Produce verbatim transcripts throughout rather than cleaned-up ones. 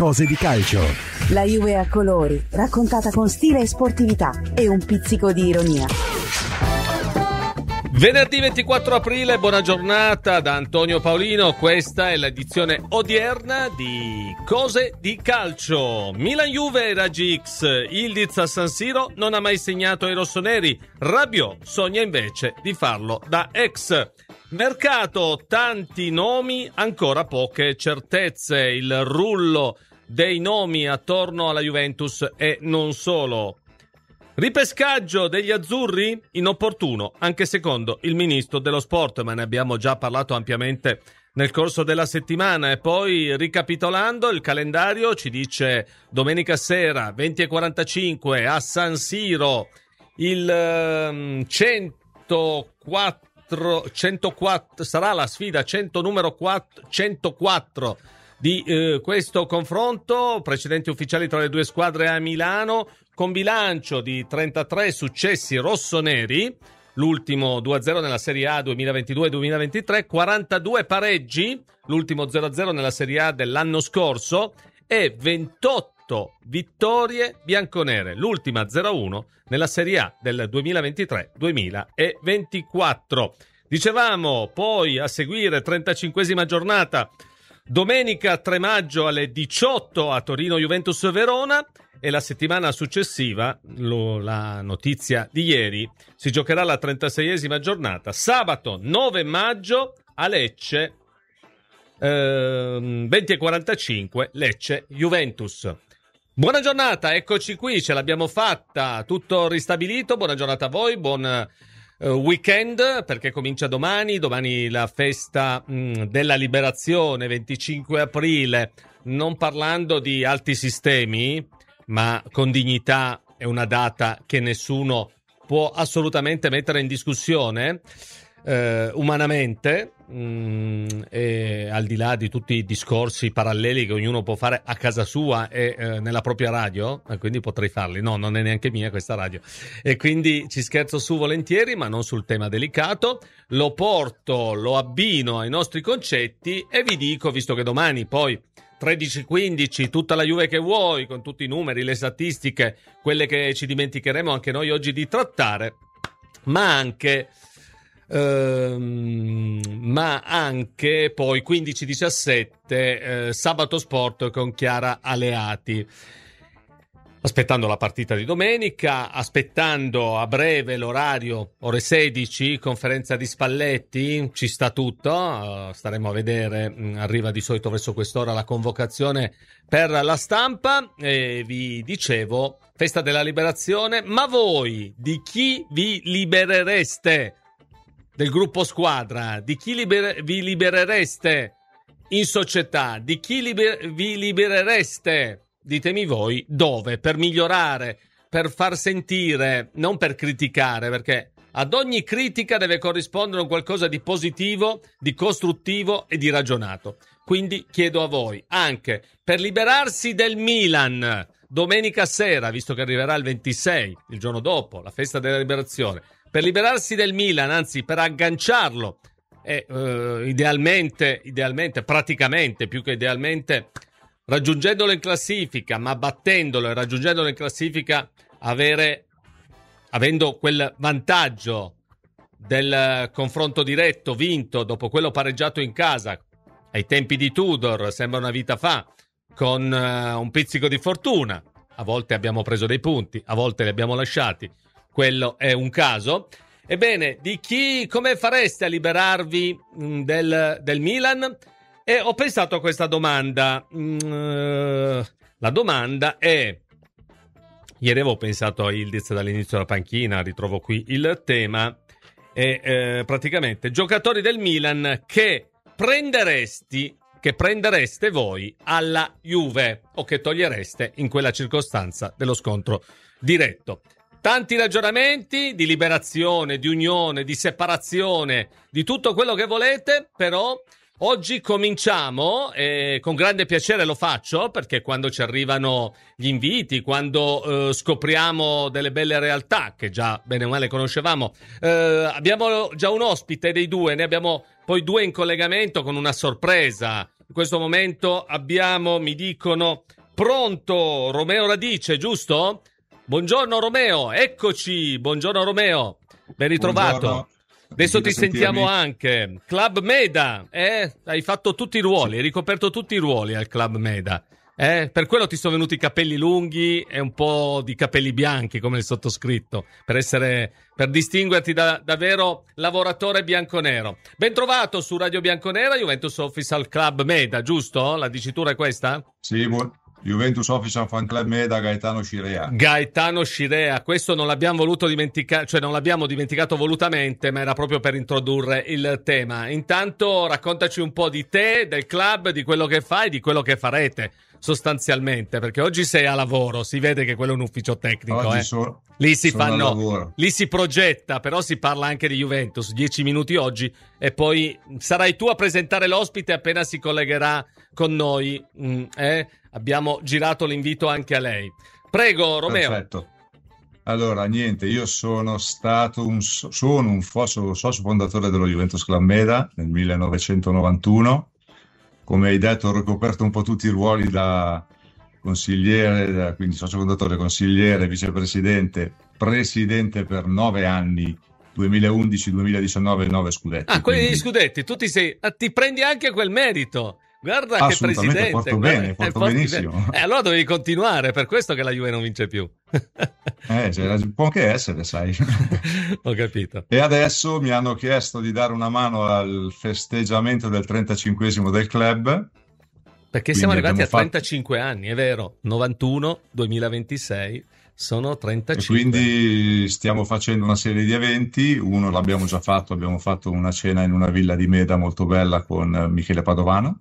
Cose di calcio. La Juve a colori, raccontata con stile e sportività e un pizzico di ironia. Venerdì ventiquattro aprile, buona giornata da Antonio Paolino. Questa è l'edizione odierna di Cose di calcio. Milan-Juve, Raggi X. Ildiz a San Siro non ha mai segnato ai rossoneri. Rabiot sogna invece di farlo da ex. Mercato, tanti nomi, ancora poche certezze. Il rullo dei nomi attorno alla Juventus e non solo. Ripescaggio degli azzurri? Inopportuno, anche secondo il ministro dello sport, ma ne abbiamo già parlato ampiamente nel corso della settimana. E poi, ricapitolando, il calendario ci dice domenica sera venti e quarantacinque a San Siro il um, centoquattro, centoquattro sarà la sfida cento numero quattro, centoquattro di eh, questo confronto. Precedenti ufficiali tra le due squadre a Milano, con bilancio di trentatré successi rossoneri, l'ultimo due a zero nella Serie A duemilaventidue duemilaventitré, quarantadue pareggi, l'ultimo zero a zero nella Serie A dell'anno scorso, e ventotto vittorie bianconere, l'ultima zero a uno nella Serie A del duemilaventitré duemilaventiquattro. Dicevamo poi a seguire trentacinquesima giornata, domenica tre maggio alle diciotto a Torino Juventus Verona, e la settimana successiva, lo, la notizia di ieri, si giocherà la trentaseiesima giornata, sabato nove maggio a Lecce, eh, venti e quarantacinque, Lecce Juventus. Buona giornata, eccoci qui, ce l'abbiamo fatta, tutto ristabilito. Buona giornata a voi, buon uh, weekend, perché comincia domani, domani la festa mh, della liberazione, venticinque aprile, non parlando di alti sistemi, ma con dignità. È una data che nessuno può assolutamente mettere in discussione eh, umanamente, mh, e al di là di tutti i discorsi paralleli che ognuno può fare a casa sua e eh, nella propria radio, e quindi potrei farli. No, non è neanche mia questa radio, e quindi ci scherzo su volentieri, ma non sul tema delicato. Lo porto, lo abbino ai nostri concetti e vi dico, visto che domani poi tredici quindici, tutta la Juve che vuoi, con tutti i numeri, le statistiche, quelle che ci dimenticheremo anche noi oggi di trattare, ma anche ehm, ma anche poi quindici diciassette eh, Sabato Sport con Chiara Aleati. Aspettando la partita di domenica, aspettando a breve l'orario, ore sedici, conferenza di Spalletti, ci sta tutto, uh, staremo a vedere, arriva di solito verso quest'ora la convocazione per la stampa, e vi dicevo, festa della liberazione, ma voi di chi vi liberereste del gruppo squadra? Di chi liber- vi liberereste in società? Di chi liber- vi liberereste? Ditemi voi dove, per migliorare, per far sentire, non per criticare, perché ad ogni critica deve corrispondere un qualcosa di positivo, di costruttivo e di ragionato. Quindi chiedo a voi, anche per liberarsi del Milan, domenica sera, visto che arriverà il ventisei, il giorno dopo, la festa della liberazione, per liberarsi del Milan, anzi per agganciarlo, e uh, idealmente, idealmente, praticamente, più che idealmente, raggiungendolo in classifica, ma battendolo e raggiungendolo in classifica, avere, avendo quel vantaggio del confronto diretto vinto dopo quello pareggiato in casa ai tempi di Tudor, sembra una vita fa, con uh, un pizzico di fortuna. A volte abbiamo preso dei punti, a volte li abbiamo lasciati, quello è un caso. Ebbene, di chi, come fareste a liberarvi mh, del, del Milan? E ho pensato a questa domanda. Mm, la domanda è: ieri avevo pensato a Ildiz dall'inizio della panchina, ritrovo qui il tema, e eh, praticamente giocatori del Milan che prenderesti, che prendereste voi alla Juve, o che togliereste in quella circostanza dello scontro diretto. Tanti ragionamenti di liberazione, di unione, di separazione, di tutto quello che volete, però oggi cominciamo, e con grande piacere lo faccio, perché quando ci arrivano gli inviti, quando eh, scopriamo delle belle realtà che già bene o male conoscevamo, eh, abbiamo già un ospite dei due, ne abbiamo poi due in collegamento con una sorpresa. In questo momento abbiamo, mi dicono, pronto Romeo Radice, giusto? Buongiorno Romeo, eccoci, buongiorno Romeo, ben ritrovato. Buongiorno. Adesso ti sentiamo anche. Club Meda, eh? Hai fatto tutti i ruoli, hai ricoperto tutti i ruoli al Club Meda. Eh? Per quello ti sono venuti i capelli lunghi e un po' di capelli bianchi come il sottoscritto, per essere, per distinguerti da davvero lavoratore bianconero. Ben trovato su Radio Bianconera, Juventus Official Club Meda, giusto? La dicitura è questa? Sì, buon... Juventus Official Fan Club Meda, Gaetano Scirea. Gaetano Scirea, questo non l'abbiamo voluto dimenticare, cioè non l'abbiamo dimenticato volutamente, ma era proprio per introdurre il tema. Intanto raccontaci un po' di te, del club, di quello che fai, di quello che farete sostanzialmente, perché oggi sei a lavoro, si vede che quello è un ufficio tecnico. Oggi eh. so, lì si fanno, lì si progetta, però si parla anche di Juventus, dieci minuti oggi e poi sarai tu a presentare l'ospite appena si collegherà con noi. Mm, eh? Abbiamo girato l'invito anche a lei. Prego, Romeo. Perfetto. Allora, niente, io sono stato un, sono un socio, socio fondatore dello Juventus Club Meda nel millenovecentonovantuno. Come hai detto, ho ricoperto un po' tutti i ruoli da consigliere, quindi socio fondatore, consigliere, vicepresidente, presidente per nove anni, duemilaundici duemiladiciannove, nove scudetti. Ah, quelli quindi... degli scudetti, tu ti sei, ti prendi anche quel merito. Guarda che presidente, porto guarda, bene, porto eh, benissimo. Bene. Eh, allora dovevi continuare, per questo che la Juve non vince più. eh, cioè, può anche essere, sai. Ho capito. E adesso mi hanno chiesto di dare una mano al festeggiamento del trentacinquesimo del club. Perché Quindi siamo arrivati a fatto... trentacinque anni, è vero, novantuno duemilaventisei sono trentacinque. E quindi stiamo facendo una serie di eventi, uno l'abbiamo già fatto, abbiamo fatto una cena in una villa di Meda molto bella con Michele Padovano.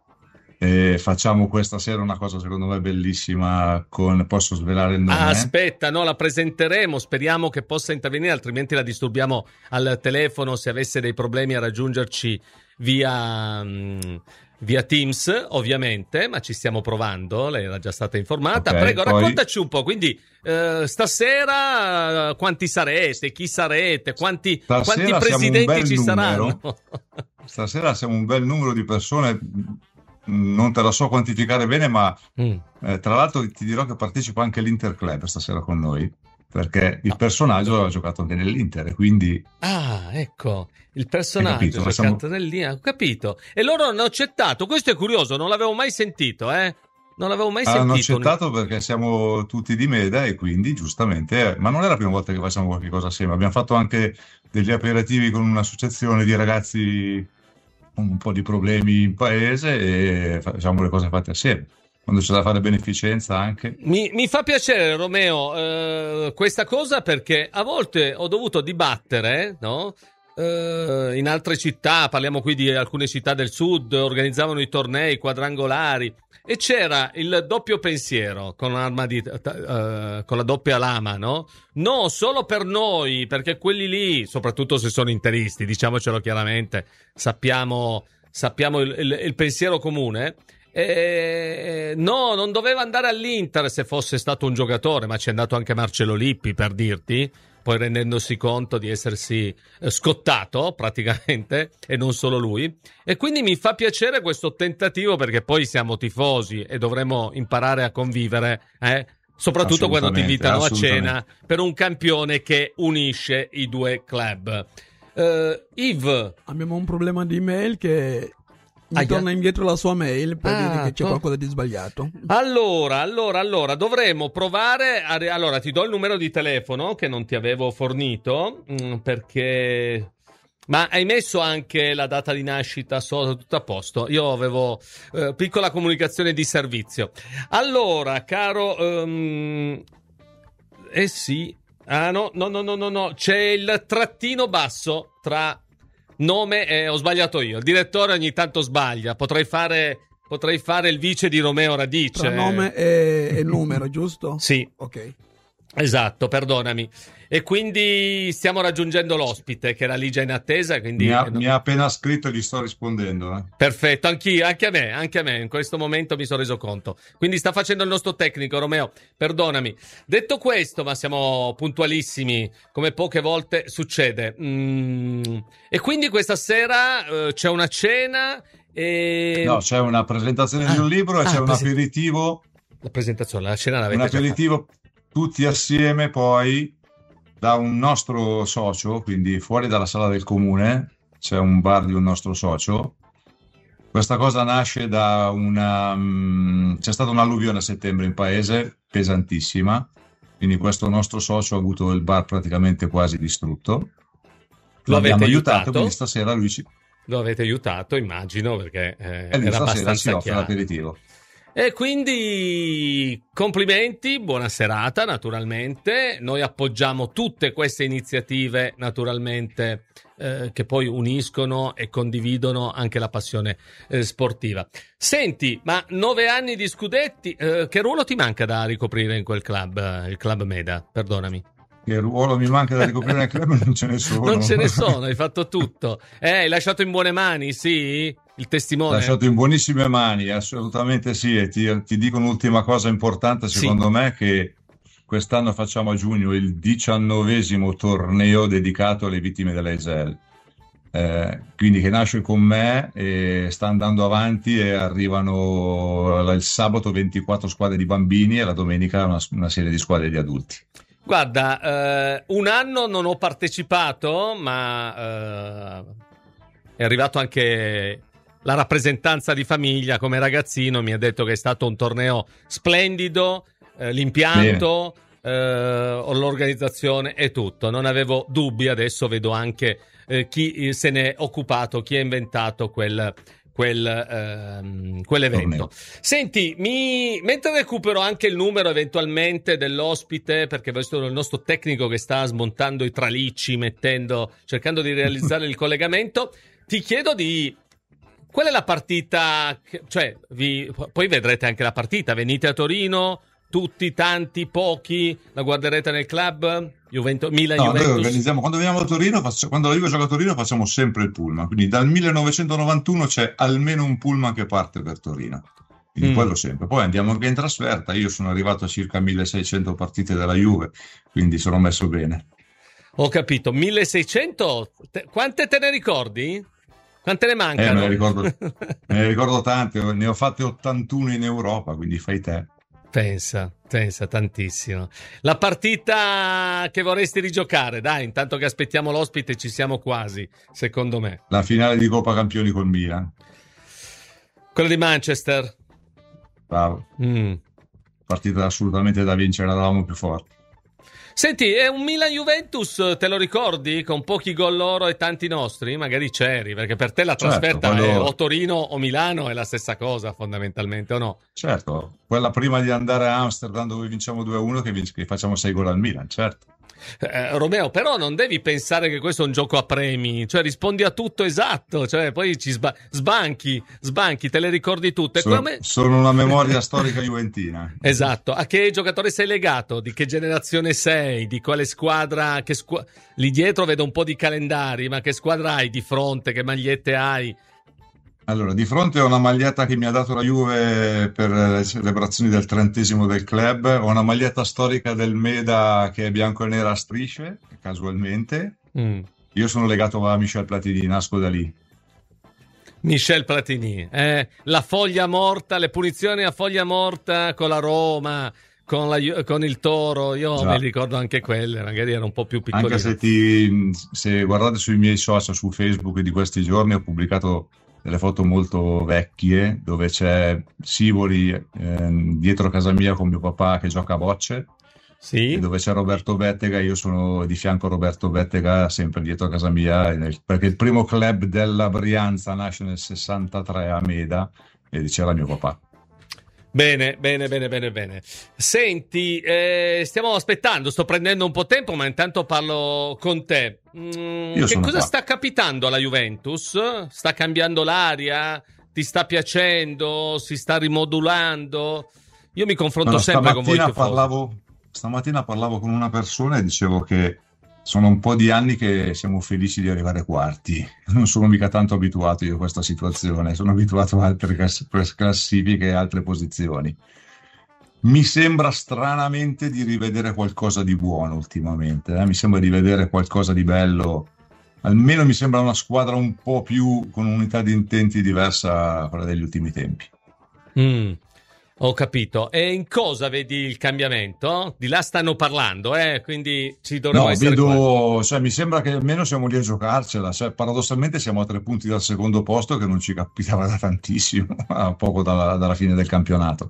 E facciamo questa sera una cosa secondo me bellissima con, posso svelare il nome? Ah, aspetta, no, la presenteremo, speriamo che possa intervenire, altrimenti la disturbiamo al telefono se avesse dei problemi a raggiungerci via, mh, via Teams, ovviamente, ma ci stiamo provando, lei era già stata informata. Okay, prego, poi... raccontaci un po', quindi eh, stasera quanti sarete, chi sarete, quanti, quanti presidenti ci saranno? Stasera siamo un bel numero di persone. Non te la so quantificare bene, ma mm. eh, tra l'altro ti dirò che partecipa anche l'Interclub stasera con noi, perché il personaggio ha giocato anche nell'Inter, quindi... Ah, ecco, il personaggio capito, ha giocato siamo... nell'Inter, ho capito. E loro hanno accettato, questo è curioso, non l'avevo mai sentito, eh? Non l'avevo mai hanno sentito. Hanno accettato perché siamo tutti di Meda e quindi giustamente, eh, ma non è la prima volta che facciamo qualche cosa assieme, abbiamo fatto anche degli aperitivi con un'associazione di ragazzi... un po' di problemi in paese e facciamo le cose fatte assieme. Quando c'è da fare beneficenza anche. Mi, mi fa piacere, Romeo, eh, questa cosa, perché a volte ho dovuto dibattere, no? Eh, in altre città, parliamo qui di alcune città del sud, organizzavano i tornei quadrangolari e c'era il doppio pensiero con l'arma di, uh, con la doppia lama, no? No, solo per noi, perché quelli lì, soprattutto se sono interisti, diciamocelo chiaramente, sappiamo, sappiamo il, il, il pensiero comune. Eh, no, non doveva andare all'Inter se fosse stato un giocatore, ma c'è andato anche Marcello Lippi, per dirti, poi rendendosi conto di essersi scottato praticamente, e non solo lui. E quindi mi fa piacere questo tentativo, perché poi siamo tifosi e dovremo imparare a convivere, eh? Soprattutto quando ti invitano a cena per un campione che unisce i due club. uh, Yves, abbiamo un problema di email che mi ah, torna indietro la sua mail per ah, dire che c'è to- qualcosa di sbagliato. Allora, allora, allora, dovremmo provare a... Allora, ti do il numero di telefono che non ti avevo fornito, mh, perché... Ma hai messo anche la data di nascita, so, tutto a posto. Io avevo eh, piccola comunicazione di servizio. Allora, caro... Um... Eh sì... Ah, no, no, no, no, no, no. C'è il trattino basso tra... Nome, eh, ho sbagliato io. Il direttore ogni tanto sbaglia. Potrei fare, potrei fare il vice di Romeo Radice. Tra nome e, e numero, giusto? Sì. Ok. Esatto, perdonami. E quindi stiamo raggiungendo l'ospite che era lì già in attesa. Quindi mi, ha, eh, no. mi ha appena scritto e gli sto rispondendo. Eh. Perfetto, anch'io, anche a me, anche a me. In questo momento mi sono reso conto. Quindi sta facendo il nostro tecnico, Romeo. Perdonami. Detto questo, ma siamo puntualissimi, come poche volte succede. Mm. E quindi questa sera eh, c'è una cena E... No, c'è una presentazione ah, di un libro e ah, c'è un presen- aperitivo. La presentazione, la scena l'avete Un già aperitivo tutti assieme poi da un nostro socio, quindi fuori dalla sala del comune, c'è un bar di un nostro socio. Questa cosa nasce da una... mh, c'è stata un'alluvione a settembre in paese, pesantissima, quindi questo nostro socio ha avuto il bar praticamente quasi distrutto. Lo avete L'abbiamo aiutato? aiutato, quindi stasera lui ci... Lo avete aiutato, immagino, perché eh, e lui era stasera ci abbastanza offre chiaro. l'aperitivo. E quindi complimenti, buona serata naturalmente. Noi appoggiamo tutte queste iniziative naturalmente eh, che poi uniscono e condividono anche la passione eh, sportiva. Senti, ma nove anni di scudetti, eh, che ruolo ti manca da ricoprire in quel club, eh, il Club Meda? Perdonami. Che ruolo mi manca da ricoprire nel club? Non ce ne sono. Non ce ne sono, hai fatto tutto. Eh, hai lasciato in buone mani, sì? Il testimone? Lasciato in buonissime mani, assolutamente sì. E ti, ti dico un'ultima cosa importante, secondo Sì. me, che quest'anno facciamo a giugno il diciannovesimo torneo dedicato alle vittime dell'A S L. Eh, quindi che nasce con me e sta andando avanti e arrivano il sabato ventiquattro squadre di bambini e la domenica una, una serie di squadre di adulti. Guarda, eh, un anno non ho partecipato, ma eh, è arrivato anche la rappresentanza di famiglia come ragazzino, mi ha detto che è stato un torneo splendido, eh, l'impianto, eh, l'organizzazione e tutto. Non avevo dubbi, adesso vedo anche eh, chi se ne è occupato, chi ha inventato quel... Quel, ehm, quell'evento. Torneo. Senti, mi... mentre recupero anche il numero eventualmente dell'ospite, perché questo è il nostro tecnico che sta smontando i tralicci, mettendo, cercando di realizzare il collegamento, ti chiedo di... Qual è la partita? Che... Cioè, vi... poi vedrete anche la partita. Venite a Torino, tutti, tanti, pochi, la guarderete nel club? Juventus, Milan, No, Juventus. noi organizziamo, quando veniamo a Torino, faccio, quando la Juve gioca a Torino facciamo sempre il pullman, quindi dal millenovecentonovantuno c'è almeno un pullman che parte per Torino, quindi Mm. quello sempre. Poi andiamo anche in trasferta, io sono arrivato a circa milleseicento partite della Juve, quindi sono messo bene. Ho capito, milleseicento? Te- quante te ne ricordi? Quante ne Eh, mancano? me ne ricordo, me ne ricordo tante, ne ho fatte ottantuno in Europa, quindi fai te. Pensa, pensa tantissimo. La partita che vorresti rigiocare, dai, intanto che aspettiamo l'ospite ci siamo quasi, secondo me. La finale di Coppa Campioni col Milan, Quella di Manchester. bravo, Mm. partita assolutamente da vincere, eravamo più forti. Senti, è un Milan-Juventus, te lo ricordi? Con pochi gol loro e tanti nostri? Magari c'eri, perché per te la Certo, trasferta quello- è o Torino o Milano è la stessa cosa, fondamentalmente, o no? Certo, quella prima di andare a Amsterdam dove vinciamo due a uno che, vinc- che facciamo sei gol al Milan, certo. Eh, Romeo, però non devi pensare che questo è un gioco a premi, cioè rispondi a tutto esatto, cioè poi ci sba- sbanchi, sbanchi, te le ricordi tutte. Sono, Come... sono una memoria storica juventina. Esatto, a che giocatore sei legato? Di che generazione sei? Di quale squadra? Che squa... Lì dietro vedo un po' di calendari, ma che squadra hai di fronte? Che magliette hai? Allora, di fronte a una maglietta che mi ha dato la Juve per le celebrazioni del trentesimo del club, ho una maglietta storica del Meda che è bianco e nera a strisce, casualmente. Mm. Io sono legato a Michel Platini, nasco da lì. Michel Platini, eh, la foglia morta, le punizioni a foglia morta con la Roma, con, la Ju- con il Toro, io Già. me li ricordo anche quelle, magari ero un po' più piccolino. Anche se, ti, se guardate sui miei social, su Facebook di questi giorni, ho pubblicato delle foto molto vecchie dove c'è Sivoli ehm, dietro casa mia con mio papà che gioca a bocce, Sì? e dove c'è Roberto Bettega, io sono di fianco a Roberto Bettega sempre dietro casa mia, nel- perché il primo club della Brianza nasce nel sessantatré a Meda e c'era mio papà. Bene, bene, bene, bene, bene. Senti, eh, stiamo aspettando, sto prendendo un po' tempo, ma intanto parlo con te. Mm, Io che sono cosa qua. sta capitando alla Juventus? Sta cambiando l'aria? Ti sta piacendo? Si sta rimodulando? Io mi confronto No, sempre con voi stamattina tifosi. parlavo, stamattina parlavo con una persona e dicevo che sono un po' di anni che siamo felici di arrivare quarti. Non sono mica tanto abituato io a questa situazione, sono abituato a altre class- classifiche e altre posizioni. Mi sembra stranamente di rivedere qualcosa di buono ultimamente, eh? Mi sembra di vedere qualcosa di bello almeno mi sembra una squadra un po' più con un'unità di intenti diversa da quella degli ultimi tempi. Mm, ho capito. E in cosa vedi il cambiamento? Di là stanno parlando, eh? Quindi ci dovremmo No, essere vedo, cioè, mi sembra che almeno siamo lì a giocarcela. Cioè, paradossalmente siamo a tre punti dal secondo posto, che non ci capitava da tantissimo, a poco dalla, dalla fine del campionato.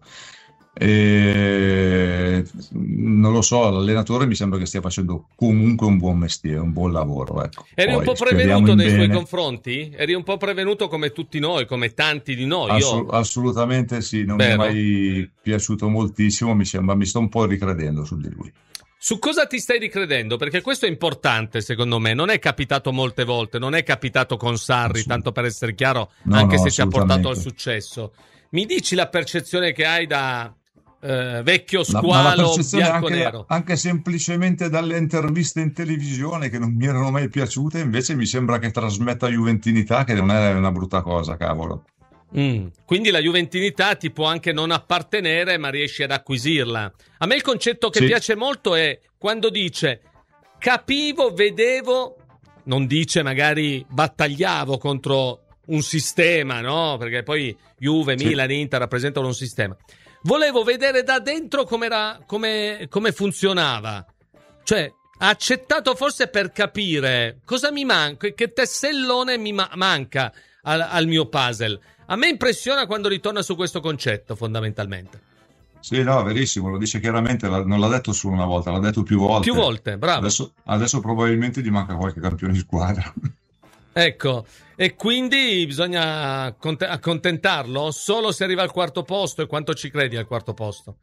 E non lo so, l'allenatore mi sembra che stia facendo comunque un buon mestiere, un buon lavoro. Ecco. Eri Poi, un po' speriamo prevenuto in nei suoi bene. confronti? Eri un po' prevenuto come tutti noi, come tanti di noi. Assu- Io... assolutamente sì, non Vero? mi è mai piaciuto moltissimo, mi sembra, mi sto un po' ricredendo su di lui. Su cosa ti stai ricredendo? Perché questo è importante, secondo me. Non è capitato molte volte, non è capitato con Sarri, Assolut- tanto per essere chiaro, No, anche no, se ci ha portato al assolutamente. successo. Mi dici la percezione che hai da eh, vecchio La- ma la squalo percezione anche, bianco-nero? anche semplicemente dalle interviste in televisione che non mi erano mai piaciute, invece mi sembra che trasmetta juventinità, che non è una brutta cosa, cavolo. Mm. Quindi la juventinità ti può anche non appartenere, ma riesci ad acquisirla. A me il concetto che Sì. piace molto è quando dice capivo, vedevo, non dice magari battagliavo contro un sistema, no? Perché poi Juve, Sì. Milan, Inter rappresentano un sistema. Volevo vedere da dentro com'era, come, come funzionava. Cioè, ha accettato forse per capire cosa mi manca, che tessellone mi ma- manca al, al mio puzzle. A me impressiona quando ritorna su questo concetto, fondamentalmente. Sì, no, verissimo, lo dice chiaramente, la- non l'ha detto solo una volta, l'ha detto più volte. Più volte, bravo. Adesso, adesso probabilmente gli manca qualche campione di squadra. Ecco, e quindi bisogna accont- accontentarlo solo se arriva al quarto posto. E quanto ci credi al quarto posto?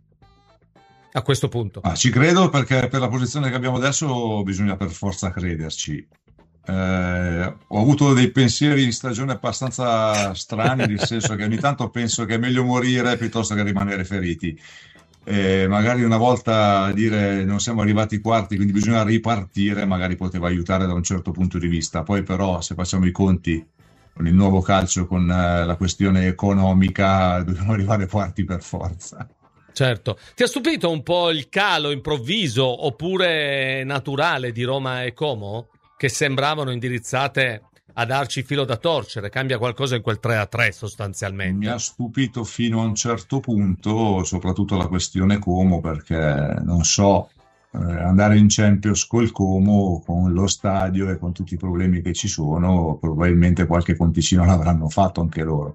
A questo punto. Ah, ci credo perché per la posizione che abbiamo adesso bisogna per forza crederci. Eh, ho avuto dei pensieri in stagione abbastanza strani, nel senso che ogni tanto penso che è meglio morire piuttosto che rimanere feriti. Eh, magari una volta dire non siamo arrivati quarti, quindi bisogna ripartire, magari poteva aiutare da un certo punto di vista. Poi però se facciamo i conti con il nuovo calcio, con eh, la questione economica, dobbiamo arrivare quarti per forza. Certo. Ti ha stupito un po' il calo improvviso oppure naturale di Roma e Como, che sembravano indirizzate a darci filo da torcere? Cambia qualcosa in quel tre a tre sostanzialmente. Mi ha stupito fino a un certo punto, soprattutto la questione Como, perché non so, eh, andare in Champions col Como, con lo stadio e con tutti i problemi che ci sono, probabilmente qualche conticino l'avranno fatto anche loro.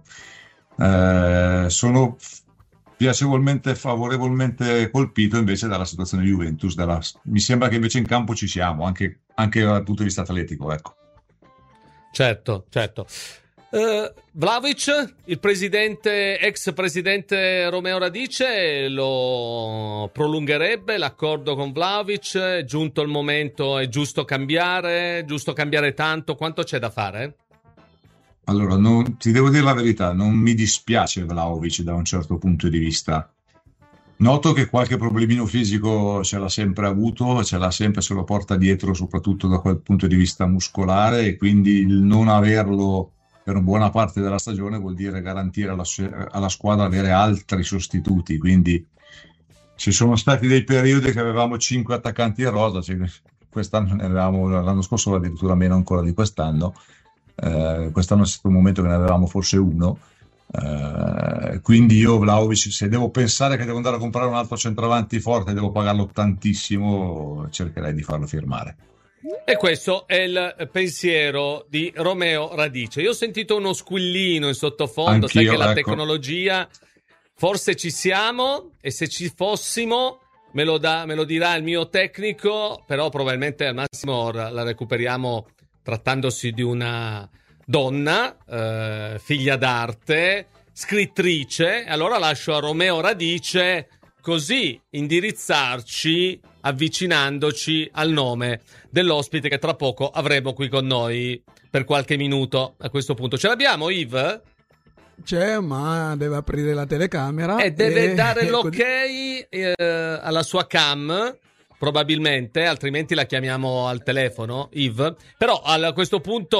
Eh, sono piacevolmente, favorevolmente colpito invece dalla situazione Juventus. Dalla... Mi sembra che invece in campo ci siamo, anche, anche dal punto di vista atletico, ecco. Certo, certo. Uh, Vlahovic, il presidente, ex presidente Romeo Radice, lo prolungherebbe l'accordo con Vlahovic? È giunto il momento, è giusto cambiare, è giusto cambiare tanto? Quanto c'è da fare? Allora, non, ti devo dire la verità, non mi dispiace Vlahovic da un certo punto di vista. Noto che qualche problemino fisico ce l'ha sempre avuto, ce l'ha sempre, se lo porta dietro, soprattutto da quel punto di vista muscolare, e quindi il non averlo per una buona parte della stagione vuol dire garantire alla, alla squadra avere altri sostituti. Quindi ci sono stati dei periodi che avevamo cinque attaccanti in rosa, cioè quest'anno ne avevamo, l'anno scorso addirittura meno ancora di quest'anno. Uh, quest'anno è stato un momento che ne avevamo forse uno, uh, quindi io Vlahovic, se devo pensare che devo andare a comprare un altro centravanti forte e devo pagarlo tantissimo, cercherei di farlo firmare. E questo è il pensiero di Romeo Radice. Io ho sentito uno squillino in sottofondo. Anch'io, sai che la ecco. tecnologia, forse ci siamo, e se ci fossimo me lo, da, me lo dirà il mio tecnico, però probabilmente al massimo la recuperiamo trattandosi di una donna, eh, figlia d'arte, scrittrice. Allora lascio a Romeo Radice così indirizzarci, avvicinandoci al nome dell'ospite che tra poco avremo qui con noi per qualche minuto. A questo punto ce l'abbiamo, Yves? C'è, ma deve aprire la telecamera E deve e... dare l'ok eh, alla sua cam, probabilmente, altrimenti la chiamiamo al telefono, Yves. Però a questo punto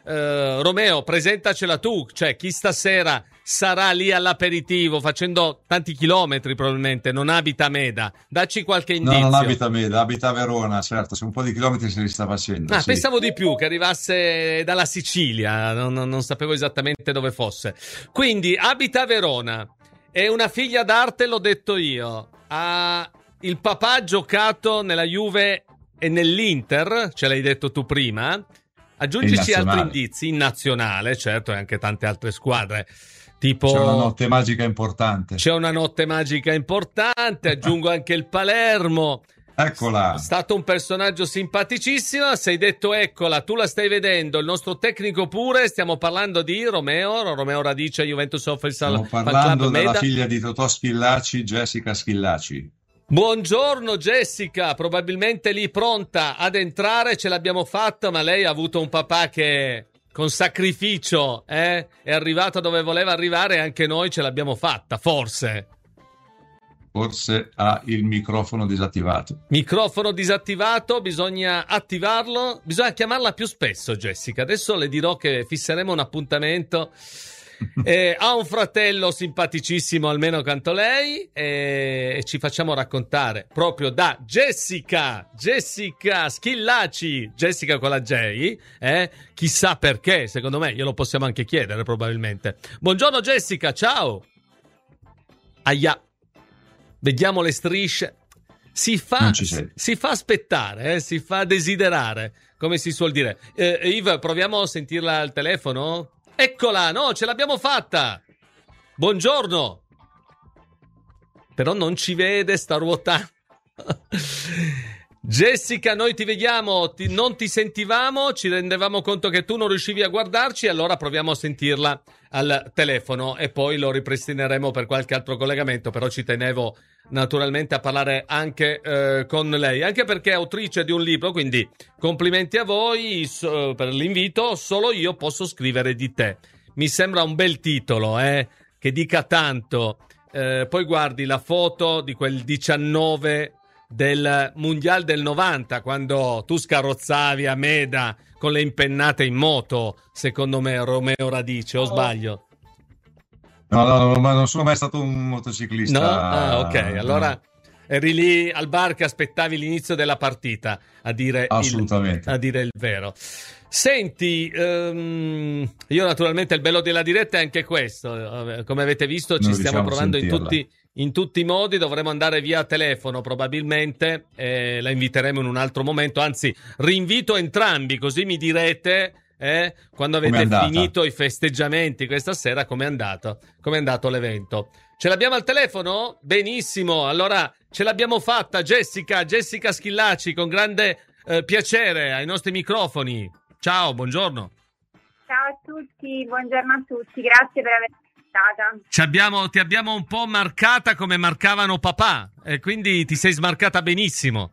eh, Romeo, presentacela tu, cioè chi stasera sarà lì all'aperitivo facendo tanti chilometri probabilmente, non abita a Meda, dacci qualche indizio. No, non abita a Meda, abita a Verona, certo, se un po' di chilometri se li sta facendo. Ah, sì. Pensavo di più, che arrivasse dalla Sicilia, non, non, non sapevo esattamente dove fosse. Quindi abita a Verona, è una figlia d'arte, l'ho detto io, ha... il papà ha giocato nella Juve e nell'Inter, ce l'hai detto tu prima, aggiungici altri indizi, in nazionale, certo, e anche tante altre squadre. Tipo, c'è una notte magica importante. C'è una notte magica importante, aggiungo anche il Palermo. Eccola. È stato un personaggio simpaticissimo, sei detto eccola, tu la stai vedendo, il nostro tecnico pure, stiamo parlando di Romeo, Romeo Radice, Juventus Official Stiamo parlando della Meda. figlia di Totò Schillaci, Jessica Schillaci. Buongiorno Jessica, probabilmente lì pronta ad entrare, ce l'abbiamo fatta, ma lei ha avuto un papà che con sacrificio eh, è arrivato dove voleva arrivare e anche noi ce l'abbiamo fatta, forse. Forse ha il microfono disattivato. Microfono disattivato, bisogna attivarlo, bisogna chiamarla più spesso Jessica, adesso le dirò che fisseremo un appuntamento. Eh, ha un fratello simpaticissimo almeno quanto lei e, e ci facciamo raccontare proprio da Jessica Jessica Schillaci, Jessica con la J, eh? Chissà perché, secondo me glielo possiamo anche chiedere probabilmente. Buongiorno Jessica, ciao. Aia, vediamo le strisce. Si fa, si fa aspettare, eh? Si fa desiderare, come si suol dire. eh, Yves, proviamo a sentirla al telefono. Eccola, no, ce l'abbiamo fatta. Buongiorno. Però non ci vede, sta ruotando. Jessica, noi ti vediamo, ti, non ti sentivamo, ci rendevamo conto che tu non riuscivi a guardarci, allora proviamo a sentirla al telefono e poi lo ripristineremo per qualche altro collegamento, però ci tenevo naturalmente a parlare anche eh, con lei, anche perché è autrice di un libro, quindi complimenti a voi so, per l'invito. Solo io posso scrivere di te. Mi sembra un bel titolo, eh, che dica tanto. Eh, poi guardi la foto di quel diciannove del Mondial del novanta, quando tu scarrozzavi a Meda con le impennate in moto, secondo me Romeo Radice, o sbaglio? No, no, no, ma non sono mai stato un motociclista. No? Ah, ok, allora no. Eri lì al bar che aspettavi l'inizio della partita a dire, assolutamente. Il, a dire il vero. Senti, um, io naturalmente il bello della diretta è anche questo, come avete visto ci non stiamo provando in tutti, in tutti i modi, dovremo andare via telefono probabilmente, eh, la inviteremo in un altro momento, anzi rinvito entrambi così mi direte eh, quando avete finito i festeggiamenti questa sera com'è andato, com'è andato l'evento. Ce l'abbiamo al telefono? Benissimo, allora ce l'abbiamo fatta Jessica, Jessica Schillaci, con grande eh, piacere ai nostri microfoni. Ciao, buongiorno. Ciao a tutti, buongiorno a tutti, grazie per avermi invitata. Ci abbiamo, ti abbiamo un po' marcata come marcavano papà e quindi ti sei smarcata benissimo.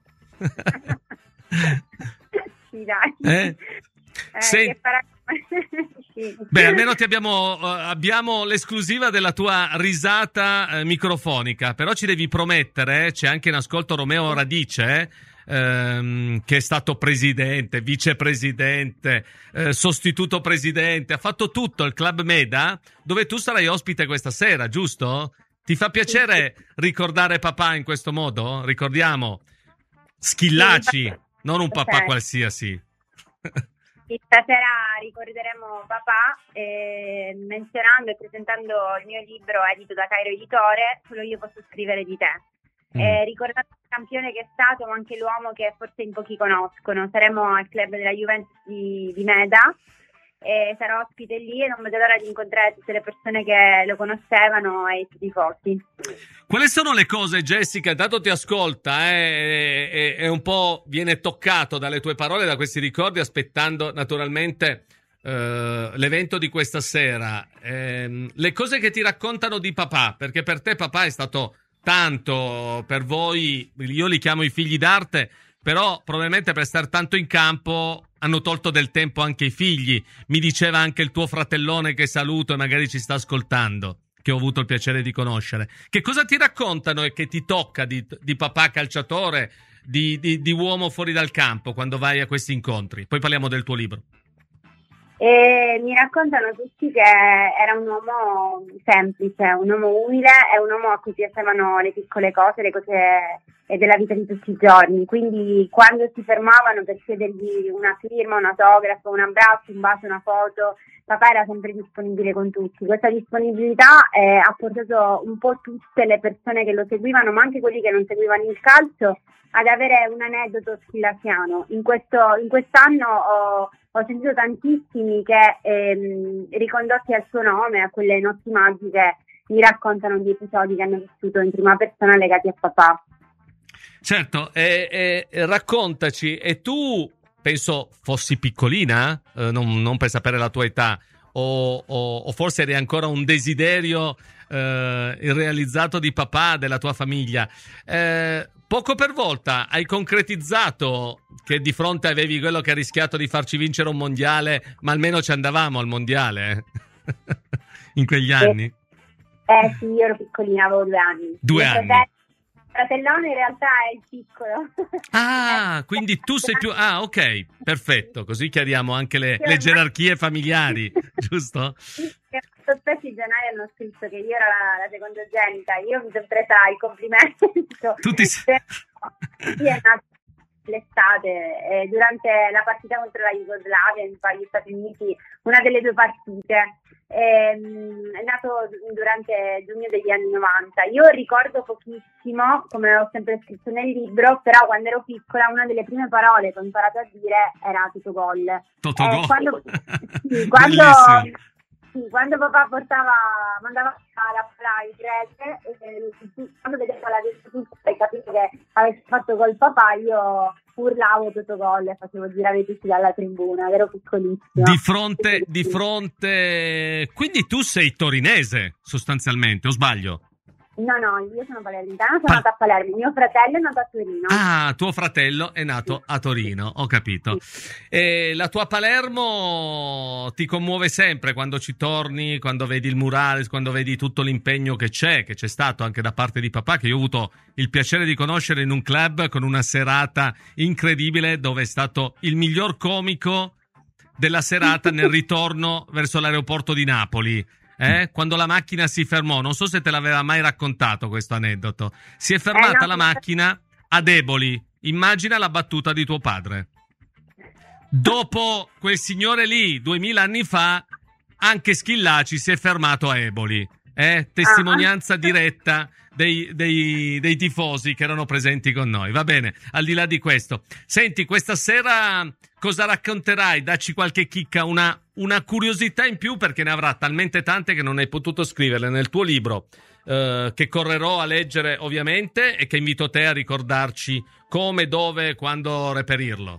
Sì, dai. Eh? Eh, Sei... che farà... sì. Beh, almeno ti abbiamo, uh, abbiamo l'esclusiva della tua risata uh, microfonica, però ci devi promettere, eh? C'è anche in ascolto Romeo Radice, eh? Ehm, che è stato presidente, vicepresidente, eh, sostituto presidente, ha fatto tutto il Club Meda, dove tu sarai ospite questa sera, giusto? Ti fa piacere ricordare papà in questo modo? Ricordiamo Schillaci, non un papà qualsiasi. Stasera ricorderemo papà eh, menzionando e presentando il mio libro edito da Cairo Editore, Solo io posso scrivere di te. Mm. Eh, ricordando il campione che è stato, ma anche l'uomo che forse in pochi conoscono. Saremo al club della Juventus di, di Meda e sarò ospite lì e non vedo l'ora di incontrare tutte le persone che lo conoscevano e i tifosi. Quali sono le cose, Jessica, dato ti ascolta eh, e, e un po' viene toccato dalle tue parole, da questi ricordi, aspettando naturalmente eh, l'evento di questa sera, eh, le cose che ti raccontano di papà, perché per te papà è stato tanto, per voi, io li chiamo i figli d'arte, però probabilmente per stare tanto in campo hanno tolto del tempo anche i figli. Mi diceva anche il tuo fratellone, che saluto e magari ci sta ascoltando, che ho avuto il piacere di conoscere. Che cosa ti raccontano e che ti tocca di, di papà calciatore, di, di, di uomo fuori dal campo quando vai a questi incontri? Poi parliamo del tuo libro. E mi raccontano tutti che era un uomo semplice, un uomo umile e un uomo a cui piacevano le piccole cose, le cose della vita di tutti i giorni. Quindi quando si fermavano per chiedergli una firma, un autografo, un abbraccio, un bacio, una foto, papà era sempre disponibile con tutti. Questa disponibilità eh, ha portato un po' tutte le persone che lo seguivano, ma anche quelli che non seguivano il calcio, ad avere un aneddoto schillasiano. In questo in quest'anno ho, ho sentito tantissimi che ehm, ricondotti al suo nome, a quelle notti magiche, mi raccontano di episodi che hanno vissuto in prima persona legati a papà. Certo, e, e, raccontaci, e tu penso fossi piccolina, eh, non, non per sapere la tua età, o, o, o forse eri ancora un desiderio eh, irrealizzato di papà, della tua famiglia. Eh, poco per volta hai concretizzato che di fronte avevi quello che ha rischiato di farci vincere un mondiale, ma almeno ci andavamo al mondiale eh? in quegli anni? Eh, eh sì, io ero piccolina, avevo due anni. Due Mio anni. fratello, fratellone in realtà è il piccolo. Ah, quindi tu sei più... Ah, ok, perfetto, così chiariamo anche le, le gerarchie familiari, giusto? Spesso i giornali hanno scritto che io ero la, la secondogenita, io mi sono presa i complimenti. Tutti... Sì, è nato l'estate, eh, durante la partita contro la Jugoslavia in gli Stati Uniti, una delle due partite. Ehm, è nato durante giugno degli anni novanta. Io ricordo pochissimo, come ho sempre scritto nel libro, però quando ero piccola una delle prime parole che ho imparato a dire era Totogol. Totogol? Eh, quando, sì, quando, sì, quando papà portava, mandava la palla in rete, eh, quando vedevo la destra e capivo che avessi fatto col papà, io urlavo Totogol e facevo girare tutti dalla tribuna, ero piccolissima. Di fronte, di fronte, quindi tu sei torinese sostanzialmente, o sbaglio? No, no, io sono palermitana, sono Pa- nata a Palermo, mio fratello è nato a Torino. Ah, tuo fratello è nato a Torino, ho capito. E la tua Palermo ti commuove sempre quando ci torni, quando vedi il murales, quando vedi tutto l'impegno che c'è, che c'è stato anche da parte di papà, che io ho avuto il piacere di conoscere in un club con una serata incredibile dove è stato il miglior comico della serata nel ritorno verso l'aeroporto di Napoli. Eh? Quando la macchina si fermò, non so se te l'aveva mai raccontato questo aneddoto, si è fermata eh, no, la macchina ad Eboli, immagina la battuta di tuo padre. Dopo quel signore lì, duemila anni fa, anche Schillaci si è fermato a Eboli, eh? Testimonianza diretta dei, dei, dei tifosi che erano presenti con noi. Va bene, al di là di questo, senti, questa sera cosa racconterai? Dacci qualche chicca, una, una curiosità in più, perché ne avrà talmente tante che non hai potuto scriverle nel tuo libro, eh, che correrò a leggere ovviamente e che invito te a ricordarci come, dove, quando reperirlo.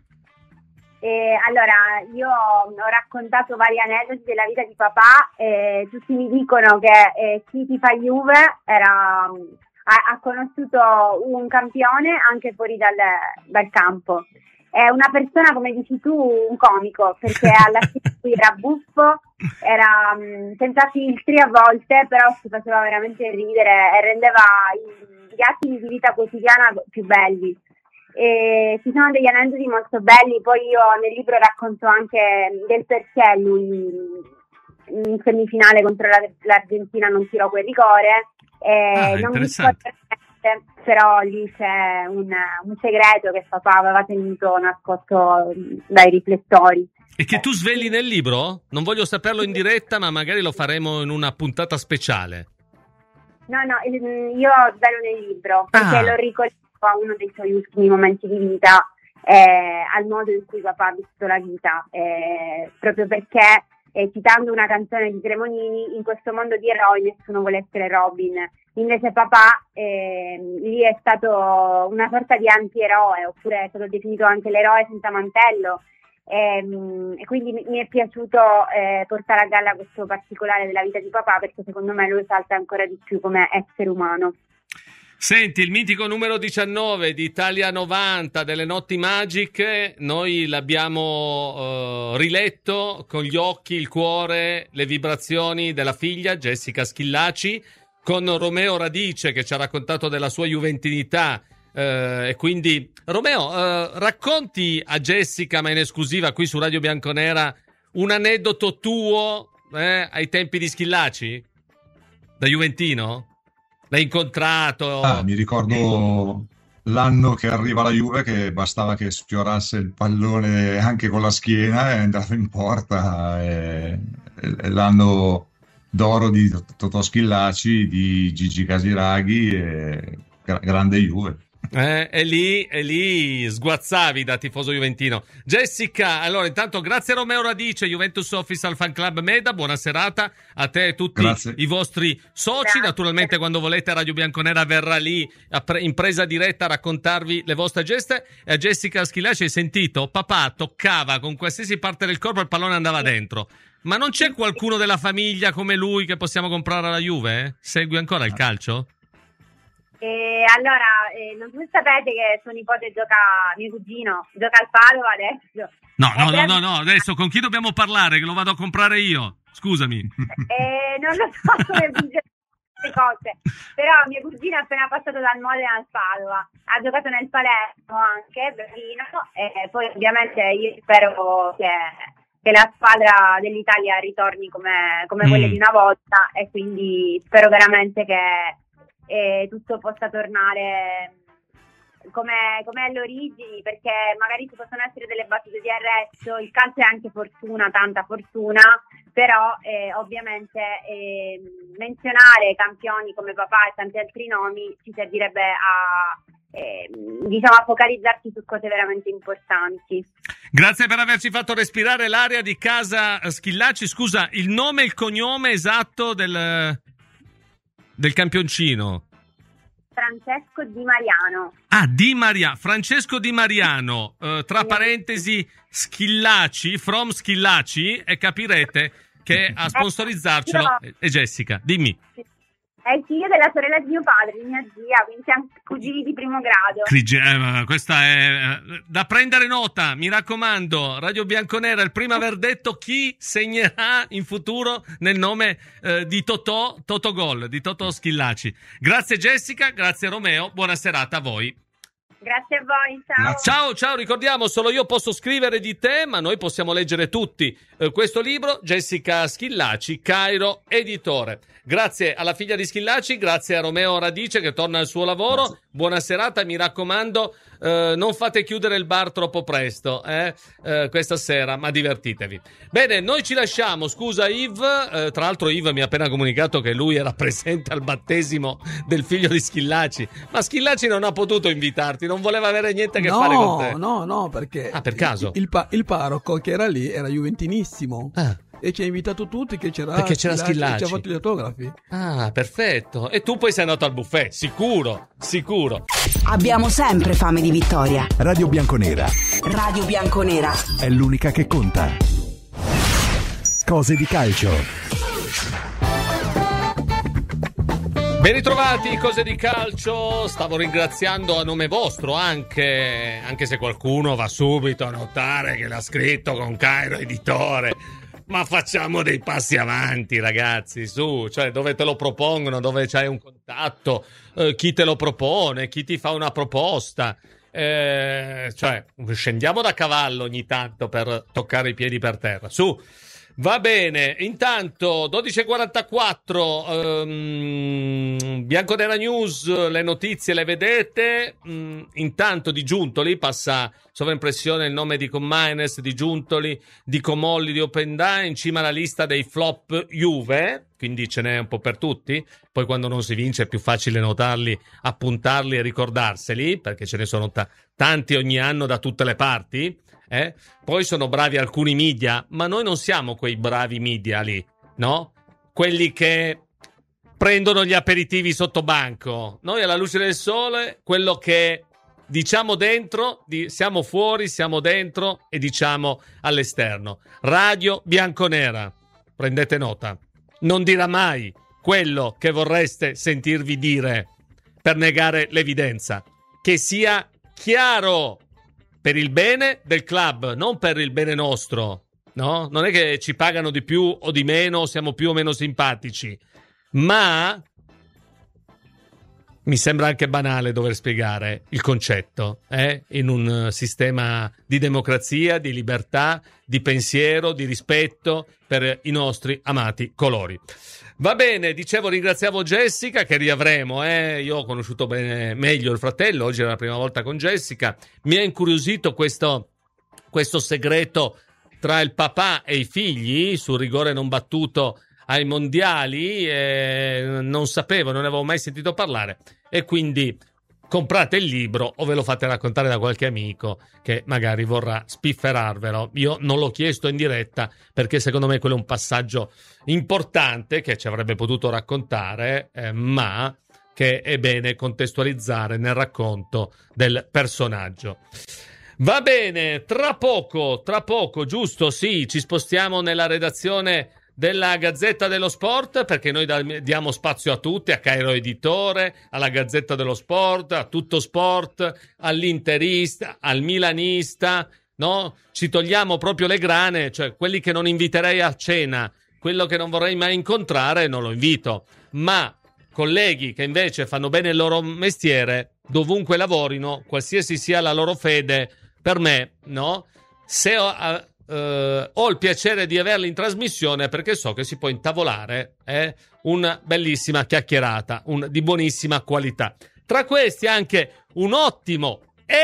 Eh, allora, io ho raccontato vari aneddoti della vita di papà e tutti mi dicono che eh, chi tifa Juve era, ha, ha conosciuto un campione anche fuori dal, dal campo. È una persona, come dici tu, un comico, perché alla fine era buffo, era mh, senza filtri a volte, però si faceva veramente ridere e rendeva i, gli attimi di vita quotidiana più belli. E ci sono degli aneddoti molto belli, poi io nel libro racconto anche del perché lui in semifinale contro la, l'Argentina non tirò quel rigore. E ah, non mi ricordo perché, però lì c'è un, un segreto che papà aveva tenuto nascosto dai riflettori. E che tu sveli nel libro? Non voglio saperlo in diretta, ma magari lo faremo in una puntata speciale. No, no, io svelo nel libro, perché ah. lo ricollego a uno dei suoi ultimi momenti di vita, eh, al modo in cui papà ha vissuto la vita, eh, proprio perché, eh, citando una canzone di Cremonini, in questo mondo di eroi nessuno vuole essere Robin. Invece papà eh, lì è stato una sorta di antieroe, oppure è stato definito anche l'eroe senza mantello, e, e quindi mi è piaciuto eh, portare a galla questo particolare della vita di papà, perché secondo me lo esalta ancora di più come essere umano. Senti, il mitico numero diciannove di Italia novanta delle Notti Magiche, noi l'abbiamo uh, riletto con gli occhi, il cuore, le vibrazioni della figlia Jessica Schillaci, con Romeo Radice che ci ha raccontato della sua juventinità. Uh, e quindi, Romeo, uh, racconti a Jessica, ma in esclusiva qui su Radio Bianconera, un aneddoto tuo eh, ai tempi di Schillaci? Da Juventino? L'hai incontrato? Ah, mi ricordo l'anno che arriva la Juve che bastava che sfiorasse il pallone anche con la schiena e andava in porta. E, e l'anno d'oro di Totò Schillaci, di Gigi Casiraghi e gra- grande Juve. Eh, e lì, e lì sguazzavi da tifoso juventino. Jessica, allora intanto grazie a Romeo Radice, Juventus Official Fan Club Meda, buona serata a te e tutti Grazie. i vostri soci. Grazie. Naturalmente quando volete Radio Bianconera verrà lì a pre- in presa diretta a raccontarvi le vostre geste. E a Jessica Schillaci, hai sentito? Papà toccava con qualsiasi parte del corpo e il pallone andava dentro. Ma non c'è qualcuno della famiglia come lui che possiamo comprare alla Juve? Eh? Segui ancora il calcio? E allora, eh, non tutti sapete che suo nipote gioca, mio cugino, gioca al Padova adesso. No, no, Eh, no, no, no, adesso con chi dobbiamo parlare? Che lo vado a comprare io. Scusami. Eh, non lo so come funzionano queste cose, però mio cugino è appena passato dal Modena al Padova, ha giocato nel Palermo anche, bravino, e poi ovviamente io spero che, che la squadra dell'Italia ritorni come, come Mm. quelle di una volta, e quindi spero veramente che e tutto possa tornare come, come alle origini, perché magari ci possono essere delle battute di arresto, il calcio è anche fortuna, tanta fortuna, però eh, ovviamente eh, menzionare campioni come papà e tanti altri nomi ci servirebbe a eh, diciamo a focalizzarci su cose veramente importanti. Grazie per averci fatto respirare l'aria di casa Schillaci. Scusa, il nome e il cognome esatto del... del campioncino? Francesco Di Mariano. Ah, Di Maria, Francesco Di Mariano, eh, tra parentesi Schillaci, from Schillaci, e capirete che a sponsorizzarcelo è Jessica. Dimmi. È il figlio della sorella di mio padre, di mia zia, quindi siamo cugini di primo grado. Crige- eh, questa è eh, da prendere nota, mi raccomando. Radio Bianconera, il primo a aver detto chi segnerà in futuro nel nome eh, di Totò, Totò Gol, di Totò Schillaci. Grazie Jessica, grazie Romeo, buona serata a voi. Grazie a voi, ciao. Grazie. Ciao, ciao, ricordiamo, solo io posso scrivere di te, ma noi possiamo leggere tutti eh, questo libro. Jessica Schillaci, Cairo, editore. Grazie alla figlia di Schillaci, grazie a Romeo Radice che torna al suo lavoro. Grazie. Buona serata, mi raccomando, eh, non fate chiudere il bar troppo presto eh, eh, questa sera, ma divertitevi. Bene, noi ci lasciamo, scusa Yves, eh, tra l'altro Yves mi ha appena comunicato che lui era presente al battesimo del figlio di Schillaci, ma Schillaci non ha potuto invitarti, non voleva avere niente a che no, fare con te. No, no, perché Ah, per caso? il, il, pa- il parroco che era lì era juventinissimo Ah. e ci ha invitato tutti che c'era Perché c'era Schillaci. e ci ha fatto gli autografi. Ah, perfetto. E tu poi sei andato al buffet, sicuro, sicuro. Abbiamo sempre fame di vittoria. Radio Bianconera Radio Bianconera. è l'unica che conta. Cose di calcio. Ben ritrovati, cose di calcio. Stavo ringraziando a nome vostro anche, anche se qualcuno va subito a notare che l'ha scritto con Cairo Editore. Ma facciamo dei passi avanti, ragazzi, su, cioè dove te lo propongono, dove c'hai un contatto, eh, chi te lo propone, chi ti fa una proposta. Eh, cioè, scendiamo da cavallo ogni tanto per toccare i piedi per terra. Su. Va bene, intanto dodici e quarantaquattro, um, Bianconera News, le notizie le vedete. Um, intanto di Giuntoli passa sovraimpressione il nome di Comaines, di Giuntoli, di Comolli, di Openda in cima alla lista dei flop Juve, quindi ce n'è un po' per tutti. Poi quando non si vince è più facile notarli, appuntarli e ricordarseli, perché ce ne sono ta- tanti ogni anno da tutte le parti. Eh? Poi sono bravi alcuni media, ma noi non siamo quei bravi media lì, no? Quelli che prendono gli aperitivi sotto banco. Noi alla luce del sole, quello che diciamo dentro, di, siamo fuori, siamo dentro e diciamo all'esterno. Radio Bianconera, prendete nota, non dirà mai quello che vorreste sentirvi dire per negare l'evidenza. Che sia chiaro. Per il bene del club, non per il bene nostro, no? Non è che ci pagano di più o di meno, siamo più o meno simpatici, ma mi sembra anche banale dover spiegare il concetto, eh? In un sistema di democrazia, di libertà, di pensiero, di rispetto per i nostri amati colori. Va bene, dicevo, ringraziamo Jessica che riavremo, eh? Io ho conosciuto bene, meglio il fratello, oggi era la prima volta con Jessica, mi ha incuriosito questo, questo segreto tra il papà e i figli sul rigore non battuto ai mondiali, eh, non sapevo, non ne avevo mai sentito parlare, e quindi comprate il libro o ve lo fate raccontare da qualche amico che magari vorrà spifferarvelo. Io non l'ho chiesto in diretta perché secondo me quello è un passaggio importante che ci avrebbe potuto raccontare, eh, ma che è bene contestualizzare nel racconto del personaggio. Va bene, tra poco, tra poco, giusto, sì, ci spostiamo nella redazione della Gazzetta dello Sport, perché noi diamo spazio a tutti, a Cairo Editore, alla Gazzetta dello Sport, a Tutto Sport, all'Interista, al Milanista, no? Ci togliamo proprio le grane, cioè quelli che non inviterei a cena, quello che non vorrei mai incontrare non lo invito, ma colleghi che invece fanno bene il loro mestiere, dovunque lavorino, qualsiasi sia la loro fede, per me, no? Se ho... Uh, ho il piacere di averli in trasmissione perché so che si può intavolare eh, una bellissima chiacchierata un, di buonissima qualità. Tra questi anche un ottimo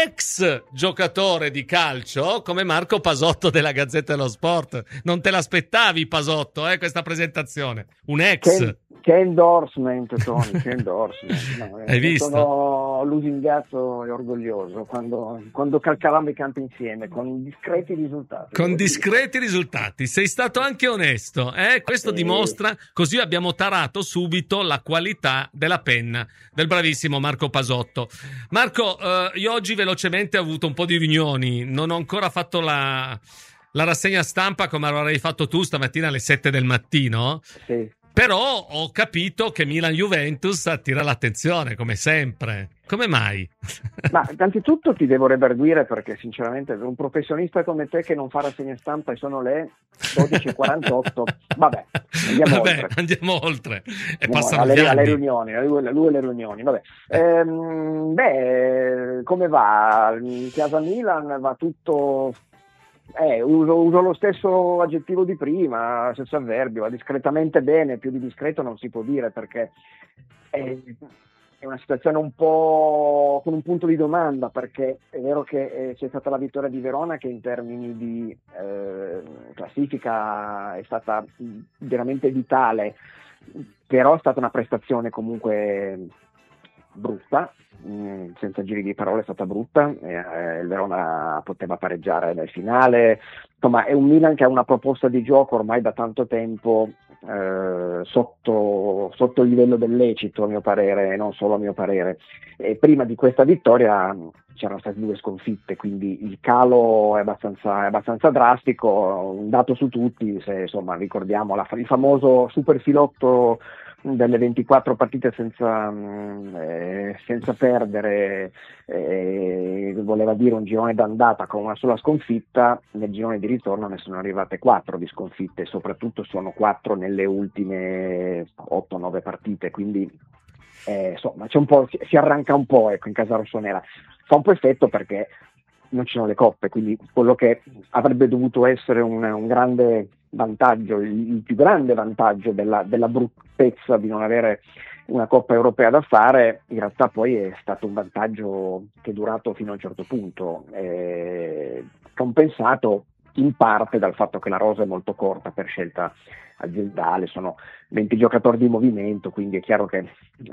ex giocatore di calcio come Marco Pasotto della Gazzetta dello Sport. Non te l'aspettavi, Pasotto, eh, questa presentazione? Un ex. Che, che endorsement, Tony, che endorsement. No, Hai visto? Sono lusingato e orgoglioso quando, quando calcavamo i campi insieme, con discreti risultati. Con discreti risultati. Sei stato anche onesto, eh? Questo sì. Dimostra, così abbiamo tarato subito la qualità della penna del bravissimo Marco Pasotto. Marco, eh, io oggi velocemente ho avuto un po' di riunioni, non ho ancora fatto la, la rassegna stampa come avrei fatto tu stamattina alle sette del mattino. Sì. Però ho capito che Milan-Juventus attira l'attenzione, come sempre. Come mai? Ma innanzitutto ti devo redarguire perché sinceramente un professionista come te che non fa rassegna stampa e sono le dodici e quarantotto, vabbè, andiamo vabbè, oltre. Andiamo oltre. E andiamo passano alle, gli anni. alle riunioni, lui e le riunioni, vabbè. Ehm, beh, come va? In casa Milan va tutto... Eh, uso, uso lo stesso aggettivo di prima, stesso avverbio, va discretamente bene, più di discreto non si può dire perché è, è una situazione un po' con un punto di domanda, perché è vero che eh, c'è stata la vittoria di Verona che in termini di eh, classifica è stata veramente vitale, però è stata una prestazione comunque brutta. Senza giri di parole è stata brutta, eh, il Verona poteva pareggiare nel finale, insomma è un Milan che ha una proposta di gioco ormai da tanto tempo eh, sotto, sotto il livello del lecito a mio parere, e non solo a mio parere, e prima di questa vittoria c'erano state due sconfitte, quindi il calo è abbastanza, è abbastanza drastico, un dato su tutti, se insomma ricordiamo la, il famoso super filotto delle ventiquattro partite senza, eh, senza perdere, eh, voleva dire un girone d'andata con una sola sconfitta, nel girone di ritorno ne sono arrivate quattro di sconfitte, soprattutto sono quattro nelle ultime otto nove partite, quindi eh, insomma c'è un po', si, si arranca un po', ecco, in casa rossonera. Fa un po' effetto perché non ci sono le coppe, quindi quello che avrebbe dovuto essere un, un grande vantaggio, il, il più grande vantaggio della, della bruttezza di non avere una Coppa Europea da fare, in realtà poi è stato un vantaggio che è durato fino a un certo punto, eh, compensato in parte dal fatto che la rosa è molto corta per scelta aziendale, sono venti giocatori di movimento, quindi è chiaro che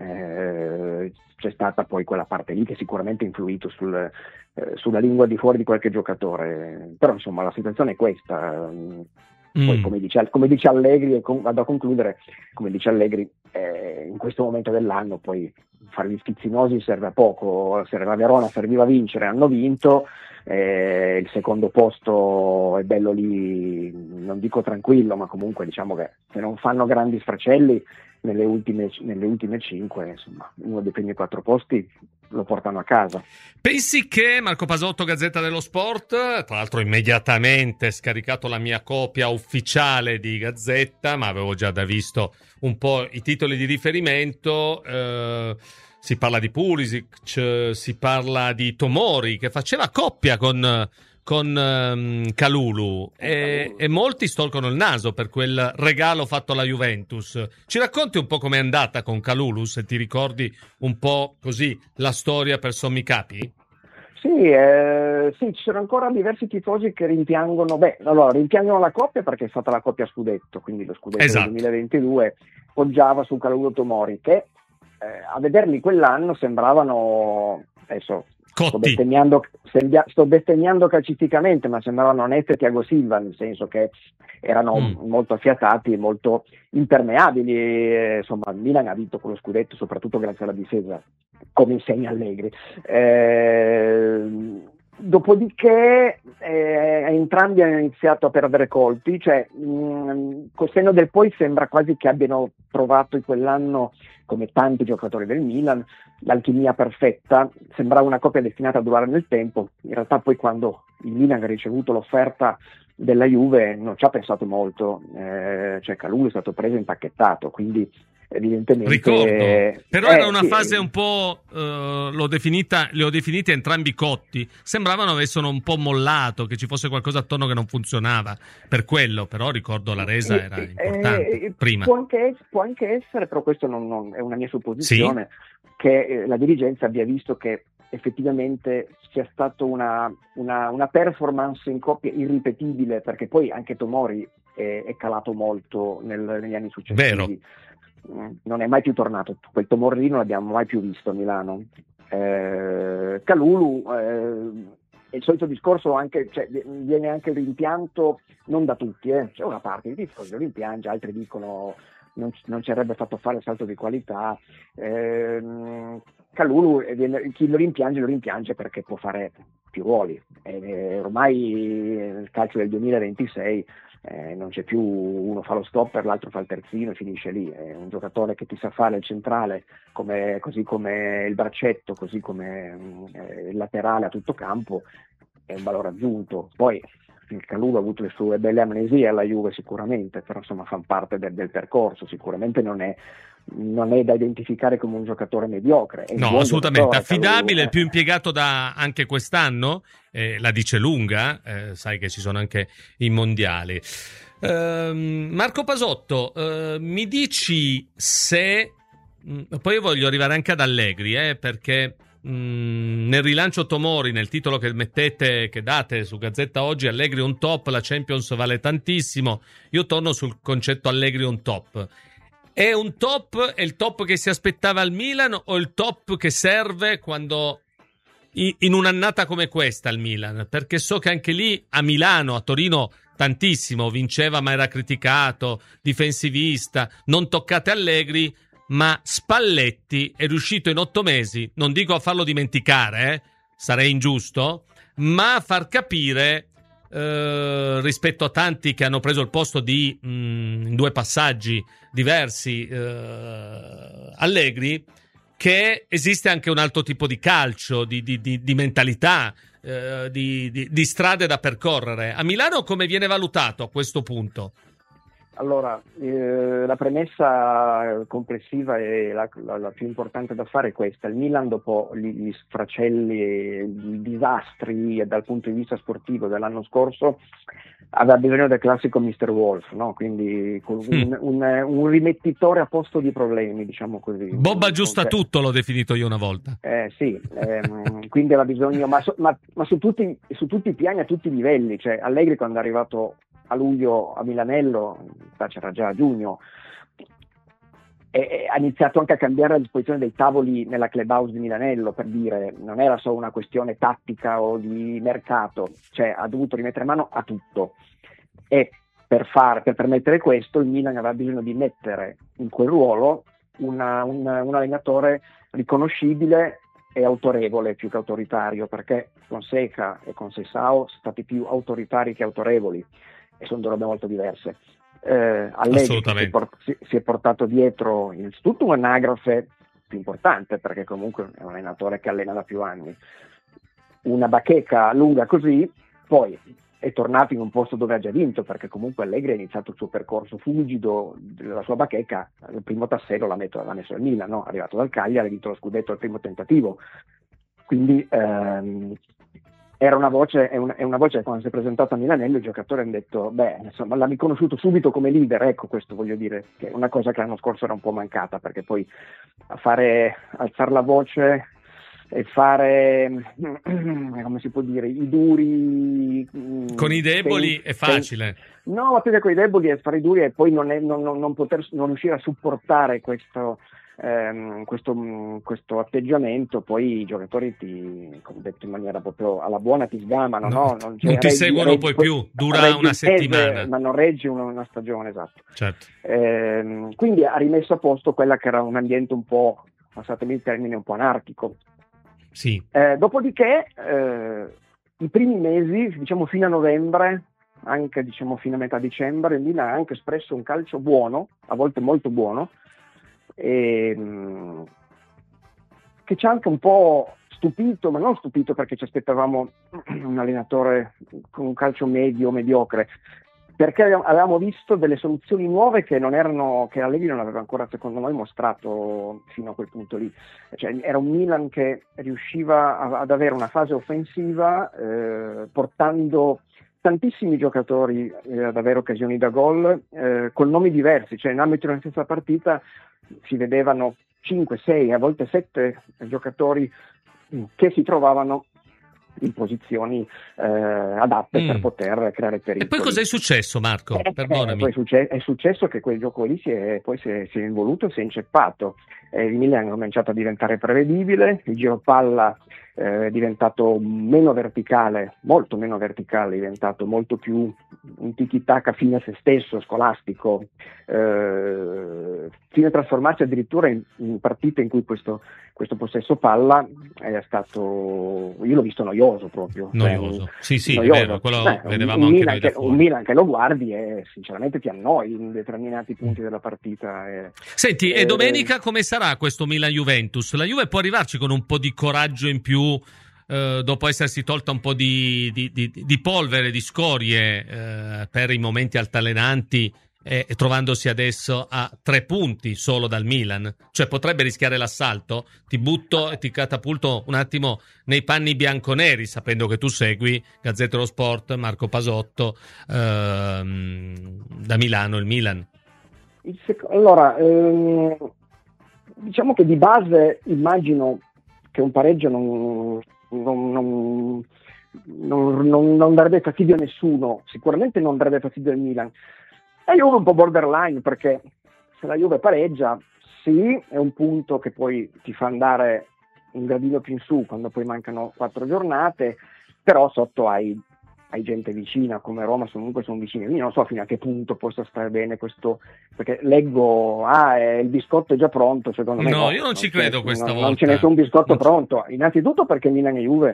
eh, c'è stata poi quella parte lì che sicuramente ha influito sul, eh, sulla lingua di fuori di qualche giocatore, però insomma la situazione è questa. Poi mm. come, dice, come dice Allegri, e con, vado a concludere, come dice Allegri, eh, in questo momento dell'anno poi fare gli schizzinosi serve a poco, se la Verona serviva a vincere, hanno vinto, eh, il secondo posto è bello lì, non dico tranquillo, ma comunque diciamo che se non fanno grandi sfracelli nelle ultime, nelle ultime cinque, insomma, uno dei primi quattro posti lo portano a casa. Pensi che Marco Pasotto, Gazzetta dello Sport, tra l'altro immediatamente scaricato la mia copia ufficiale di Gazzetta, ma avevo già da visto un po' i titoli di riferimento, eh, si parla di Pulisic, si parla di Tomori che faceva coppia con, con um, Kalulu e, e molti storcono il naso per quel regalo fatto alla Juventus. Ci racconti un po' com'è andata con Kalulu, se ti ricordi un po' così la storia per sommi capi? Sì, eh, sì, ci sono ancora diversi tifosi che rimpiangono, beh, allora rimpiangono la coppia perché è stata la coppia scudetto, quindi lo scudetto esatto. del duemilaventidue poggiava su Kalulu Tomori, che eh, a vederli quell'anno sembravano, adesso sto bestemmiando, sto bestemmiando calcisticamente, ma sembravano Nesta e Thiago Silva, nel senso che erano mm. molto affiatati, molto impermeabili, e, insomma il Milan ha vinto quello scudetto soprattutto grazie alla difesa, come insegna Allegri. Eh, dopodiché eh, entrambi hanno iniziato a perdere colpi, cioè mh, col senno del poi sembra quasi che abbiano trovato in quell'anno, come tanti giocatori del Milan, l'alchimia perfetta, sembrava una coppia destinata a durare nel tempo. In realtà poi quando il Milan ha ricevuto l'offerta della Juve non ci ha pensato molto, eh, cioè Kalulu è stato preso impacchettato, quindi evidentemente ricordo, però eh, era una sì, fase un po' uh, l'ho definita, li ho definiti entrambi cotti, sembravano avessero un po' mollato, che ci fosse qualcosa attorno che non funzionava, per quello però ricordo la resa era eh, importante eh, prima. Può anche, può anche essere, però questo non, non è una mia supposizione, sì? Che eh, la dirigenza abbia visto che effettivamente sia stata una, una, una performance in coppia irripetibile, perché poi anche Tomori è, è calato molto nel, negli anni successivi. Vero. Non è mai più tornato, quel Tomori lì non l'abbiamo mai più visto a Milano. eh, Kalulu eh, è il solito discorso, anche, cioè, viene anche rimpianto non da tutti, eh. C'è una parte di tifosi lo rimpiange, altri dicono non, non ci avrebbe fatto fare il salto di qualità. eh, Kalulu, chi lo rimpiange lo rimpiange perché può fare più ruoli, eh, ormai nel calcio del duemilaventisei eh, non c'è più uno fa lo stopper, l'altro fa il terzino e finisce lì. È un giocatore che ti sa fare il centrale, come, così come il braccetto, così come eh, il laterale a tutto campo, è un valore aggiunto. Poi il Kalulu ha avuto le sue belle amnesie alla Juve sicuramente, però insomma fa parte del, del percorso, sicuramente non è non è da identificare come un giocatore mediocre. È no, assolutamente affidabile, Kalulu, il più impiegato da anche quest'anno, eh, la dice lunga, eh, sai che ci sono anche i mondiali. Uh, Marco Pasotto, uh, mi dici se mh, poi io voglio arrivare anche ad Allegri, eh, perché mh, nel rilancio Tomori, nel titolo che mettete, che date su Gazzetta Oggi, Allegri un top, la Champions vale tantissimo. Io torno sul concetto Allegri un top. È un top, è il top che si aspettava al Milan o il top che serve quando in un'annata come questa al Milan? Perché so che anche lì a Milano, a Torino tantissimo, vinceva ma era criticato, difensivista, non toccate Allegri, ma Spalletti è riuscito in otto mesi, non dico a farlo dimenticare, eh, sarei ingiusto, ma a far capire Uh, rispetto a tanti che hanno preso il posto di mh, in due passaggi diversi uh, Allegri, che esiste anche un altro tipo di calcio, di, di, di, di mentalità, uh, di, di, di strade da percorrere. A Milano come viene valutato a questo punto? Allora, eh, la premessa complessiva e la, la, la più importante da fare è questa: il Milan, dopo gli, gli sfracelli e i disastri dal punto di vista sportivo dell'anno scorso, aveva bisogno del classico mister Wolf, no? Quindi un, mm. un, un rimettitore a posto di problemi, diciamo così. Bob aggiusta tutto, l'ho definito io una volta. Eh, sì, ehm, quindi aveva bisogno, ma, so, ma, ma su, tutti, su tutti i piani, a tutti i livelli. Cioè, Allegri quando è arrivato a luglio a Milanello, c'era già a giugno, e, e ha iniziato anche a cambiare la disposizione dei tavoli nella clubhouse di Milanello, per dire, non era solo una questione tattica o di mercato, cioè ha dovuto rimettere mano a tutto. E per, far, per permettere questo il Milan aveva bisogno di mettere in quel ruolo una, una, un allenatore riconoscibile e autorevole più che autoritario, perché Fonseca e Conceição sono stati più autoritari che autorevoli e sono due robe molto diverse. Eh, Allegri si, port- si, si è portato dietro innanzitutto un'anagrafe più importante, perché comunque è un allenatore che allena da più anni, una bacheca lunga così, poi è tornato in un posto dove ha già vinto, perché comunque Allegri ha iniziato il suo percorso fulgido della sua bacheca, il primo tassello l'ha messo, l'ha messo al Milan, no? Arrivato dal Cagliari, ha vinto lo scudetto al primo tentativo, quindi ehm, era una voce, è una, è una voce che quando si è presentato a Milanello i giocatori hanno detto, beh, insomma, l'ha riconosciuto subito come leader, ecco, questo voglio dire, che è una cosa che l'anno scorso era un po' mancata, perché poi a fare, alzare la voce e fare, come si può dire, i duri... Con i deboli sen- è facile. Sen- no, ma più che con i deboli è fare i duri e poi non, è, non, non, non poter, non riuscire a supportare questo... Ehm, questo, questo atteggiamento, poi i giocatori ti, come detto in maniera proprio alla buona, ti sgamano, no, no? Non, non ti reggi, seguono reggi, poi più, dura una mese, settimana, ma non reggi una, una stagione, esatto. Certo. Ehm, quindi ha rimesso a posto quella che era un ambiente un po', passatemi il termine, un po' anarchico. Sì. Eh, dopodiché eh, i primi mesi, diciamo fino a novembre, anche diciamo fino a metà dicembre, il Milan ha anche espresso un calcio buono, a volte molto buono, e, mh, che ci ha anche un po' stupito, ma non stupito perché ci aspettavamo un allenatore con un calcio medio, mediocre, perché avevamo visto delle soluzioni nuove che non erano, che Allegri non aveva ancora secondo noi mostrato fino a quel punto lì. Cioè, era un Milan che riusciva a, ad avere una fase offensiva eh, portando tantissimi giocatori eh, ad avere occasioni da gol eh, con nomi diversi, cioè in ambito di una stessa partita si vedevano cinque, sei, a volte sette giocatori che si trovavano in posizioni eh, adatte mm. per poter creare pericoli. E poi cosa è successo, Marco? Eh, Perdonami. Eh, poi è, succe- è successo che quel gioco lì si è, poi si è, si è involuto e si è inceppato. Eh, il Milan ha cominciato a diventare prevedibile, il giro palla eh, è diventato meno verticale, molto meno verticale, è diventato molto più un tiki-taka fine a se stesso, scolastico, eh, fino a trasformarsi addirittura in, in partite in cui questo, questo possesso palla è stato, io l'ho visto noioso proprio. Noioso, cioè, sì sì, noioso. è vero, quello Beh, vedevamo un, anche Milan noi da che, fuori. un Milan che lo guardi e sinceramente ti annoi in determinati punti della partita. E, Senti, e eh, domenica come sarà questo Milan-Juventus? La Juve può arrivarci con un po' di coraggio in più eh, dopo essersi tolta un po' di, di, di, di polvere, di scorie eh, per i momenti altalenanti e, e trovandosi adesso a tre punti solo dal Milan? Cioè potrebbe rischiare l'assalto? Ti butto e ti catapulto un attimo nei panni bianconeri, sapendo che tu segui Gazzetta dello Sport, Marco Pasotto, ehm, da Milano, il Milan. Il sec- allora, ehm, diciamo che di base immagino che un pareggio non, non, non, non, non, non darebbe fastidio a nessuno, sicuramente non darebbe fastidio al Milan. La Juve è un po' borderline, perché se la Juve pareggia, sì, è un punto che poi ti fa andare un gradino più in su quando poi mancano quattro giornate, però sotto hai, hai gente vicina, come Roma comunque sono vicini. Io non so fino a che punto possa stare bene questo, perché leggo, ah, eh, il biscotto è già pronto, secondo me no, no, io non ci credo c'è, questa non, volta. Non c'è nessun biscotto non pronto, innanzitutto perché Milan e Juve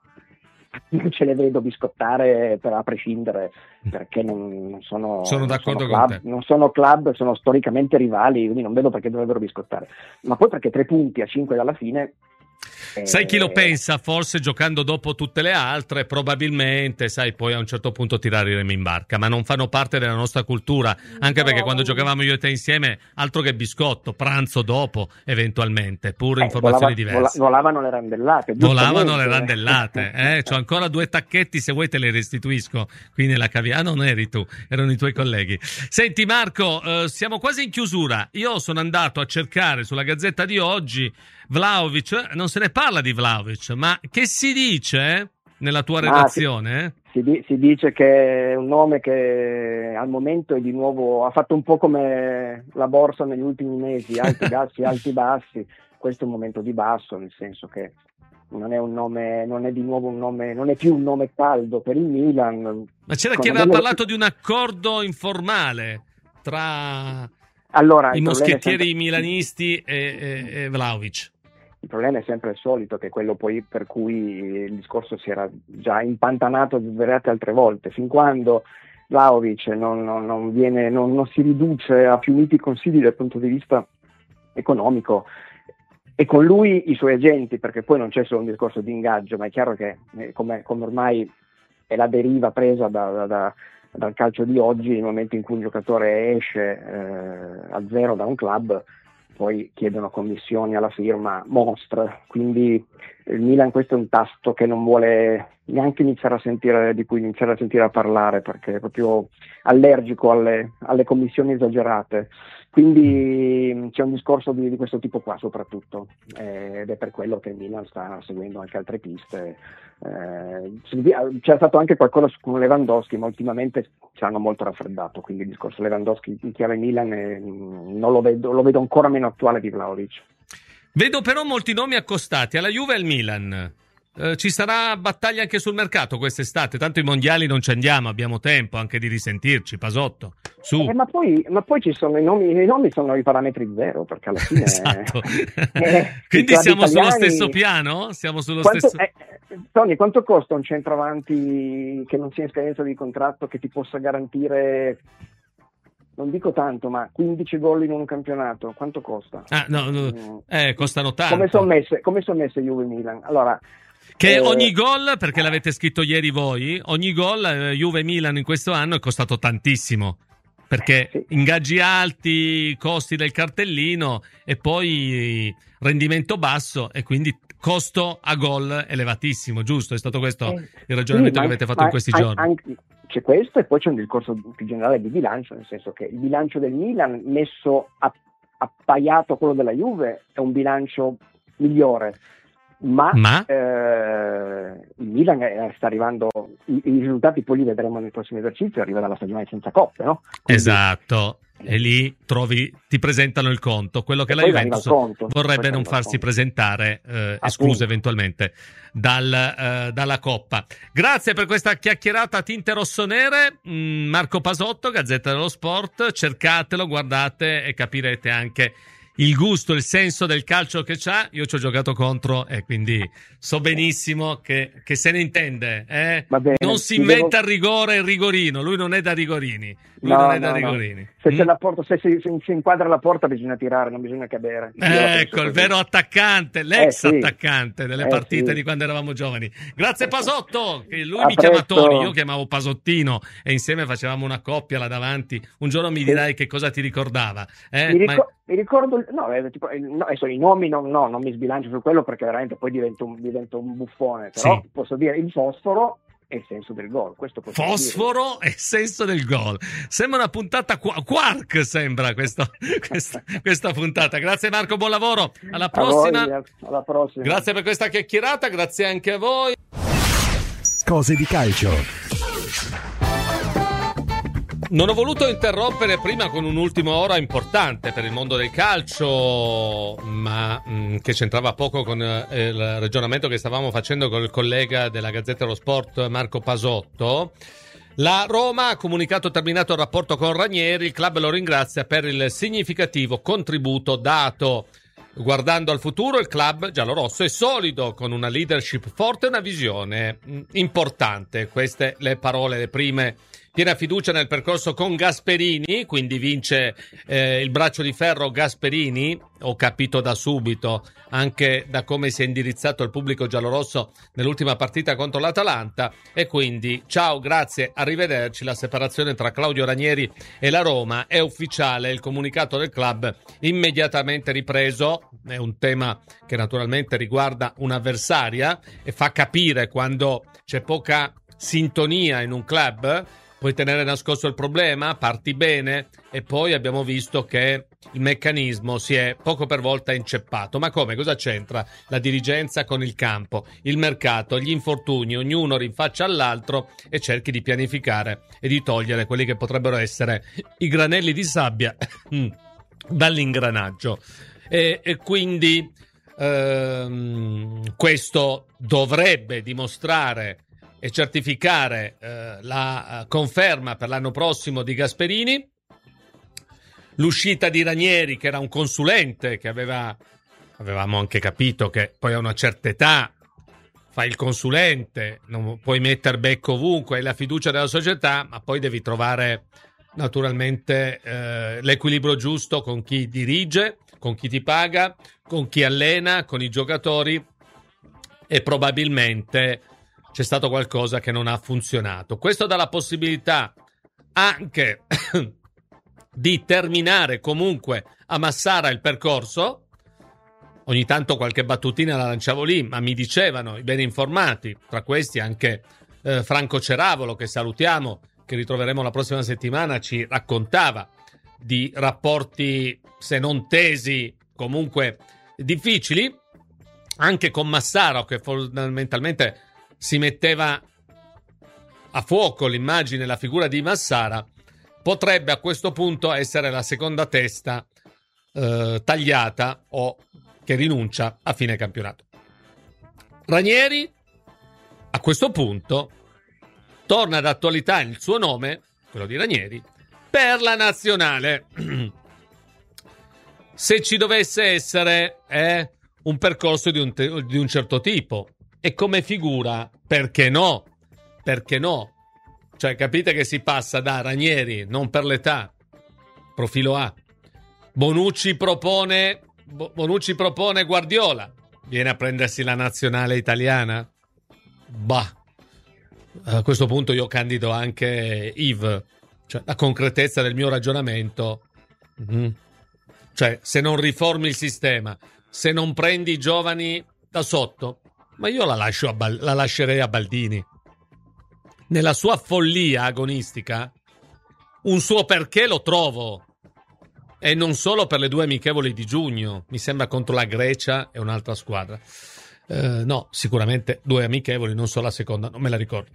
non ce le vedo biscottare per a prescindere, perché non, non sono sono d'accordo non sono club, con te. non sono club, sono storicamente rivali, quindi non vedo perché dovrebbero biscottare, ma poi perché tre punti a cinque dalla fine. Sai chi lo pensa? Forse giocando dopo tutte le altre, probabilmente, sai, poi a un certo punto tirare i remi in barca, ma non fanno parte della nostra cultura, anche no. Perché quando giocavamo io e te insieme, altro che biscotto, pranzo dopo, eventualmente, pure eh, informazioni volava, diverse. Vola, volavano le randellate. Volavano le randellate, eh? C'ho ancora due tacchetti, se vuoi te le restituisco qui nella cavia. Ah, non eri tu, erano i tuoi colleghi. Senti Marco, eh, siamo quasi in chiusura. Io sono andato a cercare sulla Gazzetta di oggi Vlahovic, non se ne parla di Vlahovic, ma che si dice nella tua redazione? Ah, si, si, si dice che è un nome che al momento è di nuovo, ha fatto un po' come la borsa negli ultimi mesi, alti bassi, alti bassi. Questo è un momento di basso, nel senso che non è un nome, non è di nuovo un nome, non è più un nome caldo per il Milan. Ma c'era chi aveva parlato di un accordo informale tra allora, i moschettieri sempre... milanisti e, e, e Vlahovic. Il problema è sempre il solito, che è quello poi per cui il discorso si era già impantanato svariate altre volte, fin quando Vlahovic non, non, non, viene, non, non si riduce a più miti consigli dal punto di vista economico, e con lui i suoi agenti, perché poi non c'è solo un discorso di ingaggio, ma è chiaro che eh, come, come ormai è la deriva presa da, da, da, dal calcio di oggi. Nel momento in cui un giocatore esce eh, a zero da un club, poi chiedono commissioni alla firma monstre, quindi il Milan questo è un tasto che non vuole neanche iniziare a sentire, di cui iniziare a sentire a parlare, perché è proprio allergico alle, alle commissioni esagerate. Quindi c'è un discorso di, di questo tipo qua soprattutto, eh, ed è per quello che il Milan sta seguendo anche altre piste. Eh, c'è stato anche qualcosa con Lewandowski, ma ultimamente ci hanno molto raffreddato, quindi il discorso Lewandowski in chiave Milan è, non lo vedo, lo vedo ancora meno attuale di Vlahovic. Vedo però molti nomi accostati alla Juve e al Milan. Eh, ci sarà battaglia anche sul mercato quest'estate, tanto i mondiali non ci andiamo, abbiamo tempo anche di risentirci. Pasotto, su. Eh, ma, poi, ma poi ci sono i nomi, i nomi sono i parametri zero, perché alla fine esatto. eh, quindi siamo italiani, sullo stesso piano? Siamo sullo quanto, stesso eh, Tony, quanto costa un centravanti che non sia in scadenza di contratto, che ti possa garantire, non dico tanto, ma quindici gol in un campionato? Quanto costa? Ah, no, no. Eh, costano tanto. Come sono messe, come son messe Juve e Milan? Allora, che eh, ogni gol, perché l'avete scritto ieri voi, ogni gol eh, Juve e Milan in questo anno è costato tantissimo, perché sì. ingaggi alti, costi del cartellino e poi rendimento basso e quindi costo a gol elevatissimo, giusto? È stato questo eh, il ragionamento sì, che ma, avete fatto ma, in questi an- giorni? Anche, c'è questo, e poi c'è un discorso più generale di bilancio, nel senso che il bilancio del Milan messo a, appaiato a quello della Juve è un bilancio migliore. Ma, Ma? Eh, il Milan è, sta arrivando, i, i risultati poi li vedremo nel prossimo esercizio, arriva dalla stagione senza coppe, no? Quindi, esatto, e lì trovi, ti presentano il conto, quello che la Juventus conto, vorrebbe non farsi presentare, eh, escluso eventualmente dal, eh, dalla Coppa. Grazie per questa chiacchierata a tinte rossonere, mm, Marco Pasotto, Gazzetta dello Sport, cercatelo, guardate e capirete anche il gusto, il senso del calcio che c'ha. Io ci ho giocato contro e quindi so benissimo che, che se ne intende, eh? bene, non si inventa devo... il rigore e il rigorino, lui non è da rigorini, lui no, non è no, da no. rigorini. Se, mm? c'è la porta, se, si, se si inquadra la porta bisogna tirare, non bisogna cadere. Ecco, il vero attaccante, l'ex eh, sì. attaccante delle eh, partite sì. di quando eravamo giovani. Grazie Pasotto, che lui A mi presto. chiama Tony, io chiamavo Pasottino e insieme facevamo una coppia là davanti. Un giorno mi dirai che cosa ti ricordava. Eh? Mi, ricor- Ma... mi ricordo, no, eh, tipo, eh, no, adesso i nomi no, no, non mi sbilancio su quello perché veramente poi divento un, divento un buffone, però sì. posso dire il fosforo e il senso del gol. Questo fosforo dire. E senso del gol. Sembra una puntata qu- quark, sembra questo, questa, questa puntata. Grazie Marco, buon lavoro. Alla prossima. Voi, alla prossima. Grazie per questa chiacchierata, grazie anche a voi. Cose di calcio. Non ho voluto interrompere prima con un'ultima ora importante per il mondo del calcio, ma mh, che c'entrava poco con eh, il ragionamento che stavamo facendo con il collega della Gazzetta dello Sport Marco Pasotto. La Roma ha comunicato terminato il rapporto con Ranieri, il club lo ringrazia per il significativo contributo dato. Guardando al futuro, il club giallorosso è solido, con una leadership forte e una visione mh, importante. Queste le parole, le prime. Piena fiducia nel percorso con Gasperini, quindi vince eh, il braccio di ferro Gasperini, ho capito da subito, anche da come si è indirizzato il pubblico giallorosso nell'ultima partita contro l'Atalanta, e quindi ciao, grazie, arrivederci. La separazione tra Claudio Ranieri e la Roma è ufficiale, il comunicato del club immediatamente ripreso, è un tema che naturalmente riguarda un'avversaria e fa capire quando c'è poca sintonia in un club. Puoi tenere nascosto il problema, parti bene e poi abbiamo visto che il meccanismo si è poco per volta inceppato. Ma come? Cosa c'entra la dirigenza con il campo, il mercato, gli infortuni? Ognuno rinfaccia all'altro e cerchi di pianificare e di togliere quelli che potrebbero essere i granelli di sabbia dall'ingranaggio. E, e quindi ehm, questo dovrebbe dimostrare e certificare eh, la conferma per l'anno prossimo di Gasperini, l'uscita di Ranieri, che era un consulente che aveva, avevamo anche capito che poi a una certa età fai il consulente, non puoi mettere becco ovunque, hai la fiducia della società, ma poi devi trovare naturalmente eh, l'equilibrio giusto con chi dirige, con chi ti paga, con chi allena, con i giocatori e probabilmente c'è stato qualcosa che non ha funzionato. Questo dà la possibilità anche di terminare comunque a Massara il percorso. Ogni tanto qualche battutina la lanciavo lì, ma mi dicevano i ben informati, tra questi anche eh, Franco Ceravolo, che salutiamo, che ritroveremo la prossima settimana, ci raccontava di rapporti, se non tesi, comunque difficili, anche con Massara, che fondamentalmente si metteva a fuoco l'immagine, la figura di Massara. Potrebbe a questo punto essere la seconda testa eh, tagliata o che rinuncia a fine campionato. Ranieri, a questo punto, torna ad attualità il suo nome, quello di Ranieri, per la nazionale. Se ci dovesse essere eh, un percorso di un, te- di un certo tipo, e come figura, perché no? Perché no? Cioè, capite che si passa da Ranieri, non per l'età, profilo A. Bonucci propone, Bonucci propone Guardiola, viene a prendersi la nazionale italiana? Bah, a questo punto io candido anche Yves, cioè la concretezza del mio ragionamento. Mm. Cioè, se non riformi il sistema, se non prendi i giovani da sotto, ma io la, lascio a Bal- la lascerei a Baldini. Nella sua follia agonistica, un suo perché lo trovo. E non solo per le due amichevoli di giugno, mi sembra contro la Grecia e un'altra squadra. Uh, no, sicuramente due amichevoli, non so la seconda, non me la ricordo.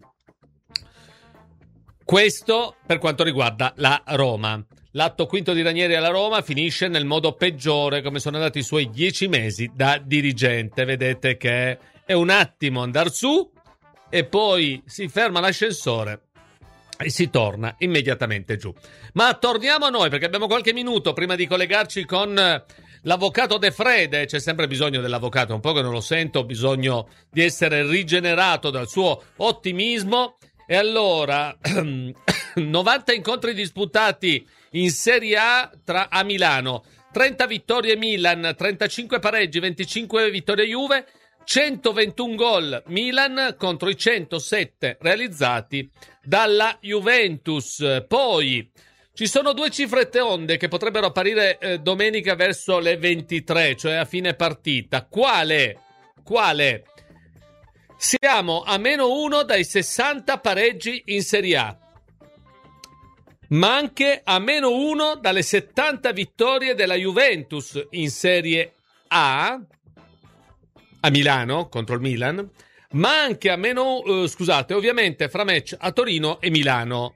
Questo per quanto riguarda la Roma. L'atto quinto di Ranieri alla Roma finisce nel modo peggiore, come sono andati i suoi dieci mesi da dirigente. Vedete che è un attimo andar su e poi si ferma l'ascensore e si torna immediatamente giù. Ma torniamo a noi, perché abbiamo qualche minuto prima di collegarci con l'avvocato De Frede. C'è sempre bisogno dell'avvocato, un po' che non lo sento, ho bisogno di essere rigenerato dal suo ottimismo. E allora, novanta incontri disputati in Serie A tra a Milano, trenta vittorie Milan, trentacinque pareggi, venticinque vittorie Juve, centoventuno gol Milan contro i centosette realizzati dalla Juventus. Poi ci sono due cifre tonde che potrebbero apparire eh, domenica verso le ventitré, cioè a fine partita. Quale? Quale? Siamo a meno uno dai sessanta pareggi in Serie A, ma anche a meno uno dalle settanta vittorie della Juventus in Serie A, a Milano contro il Milan, ma anche a meno, uh, scusate, ovviamente fra match a Torino e Milano.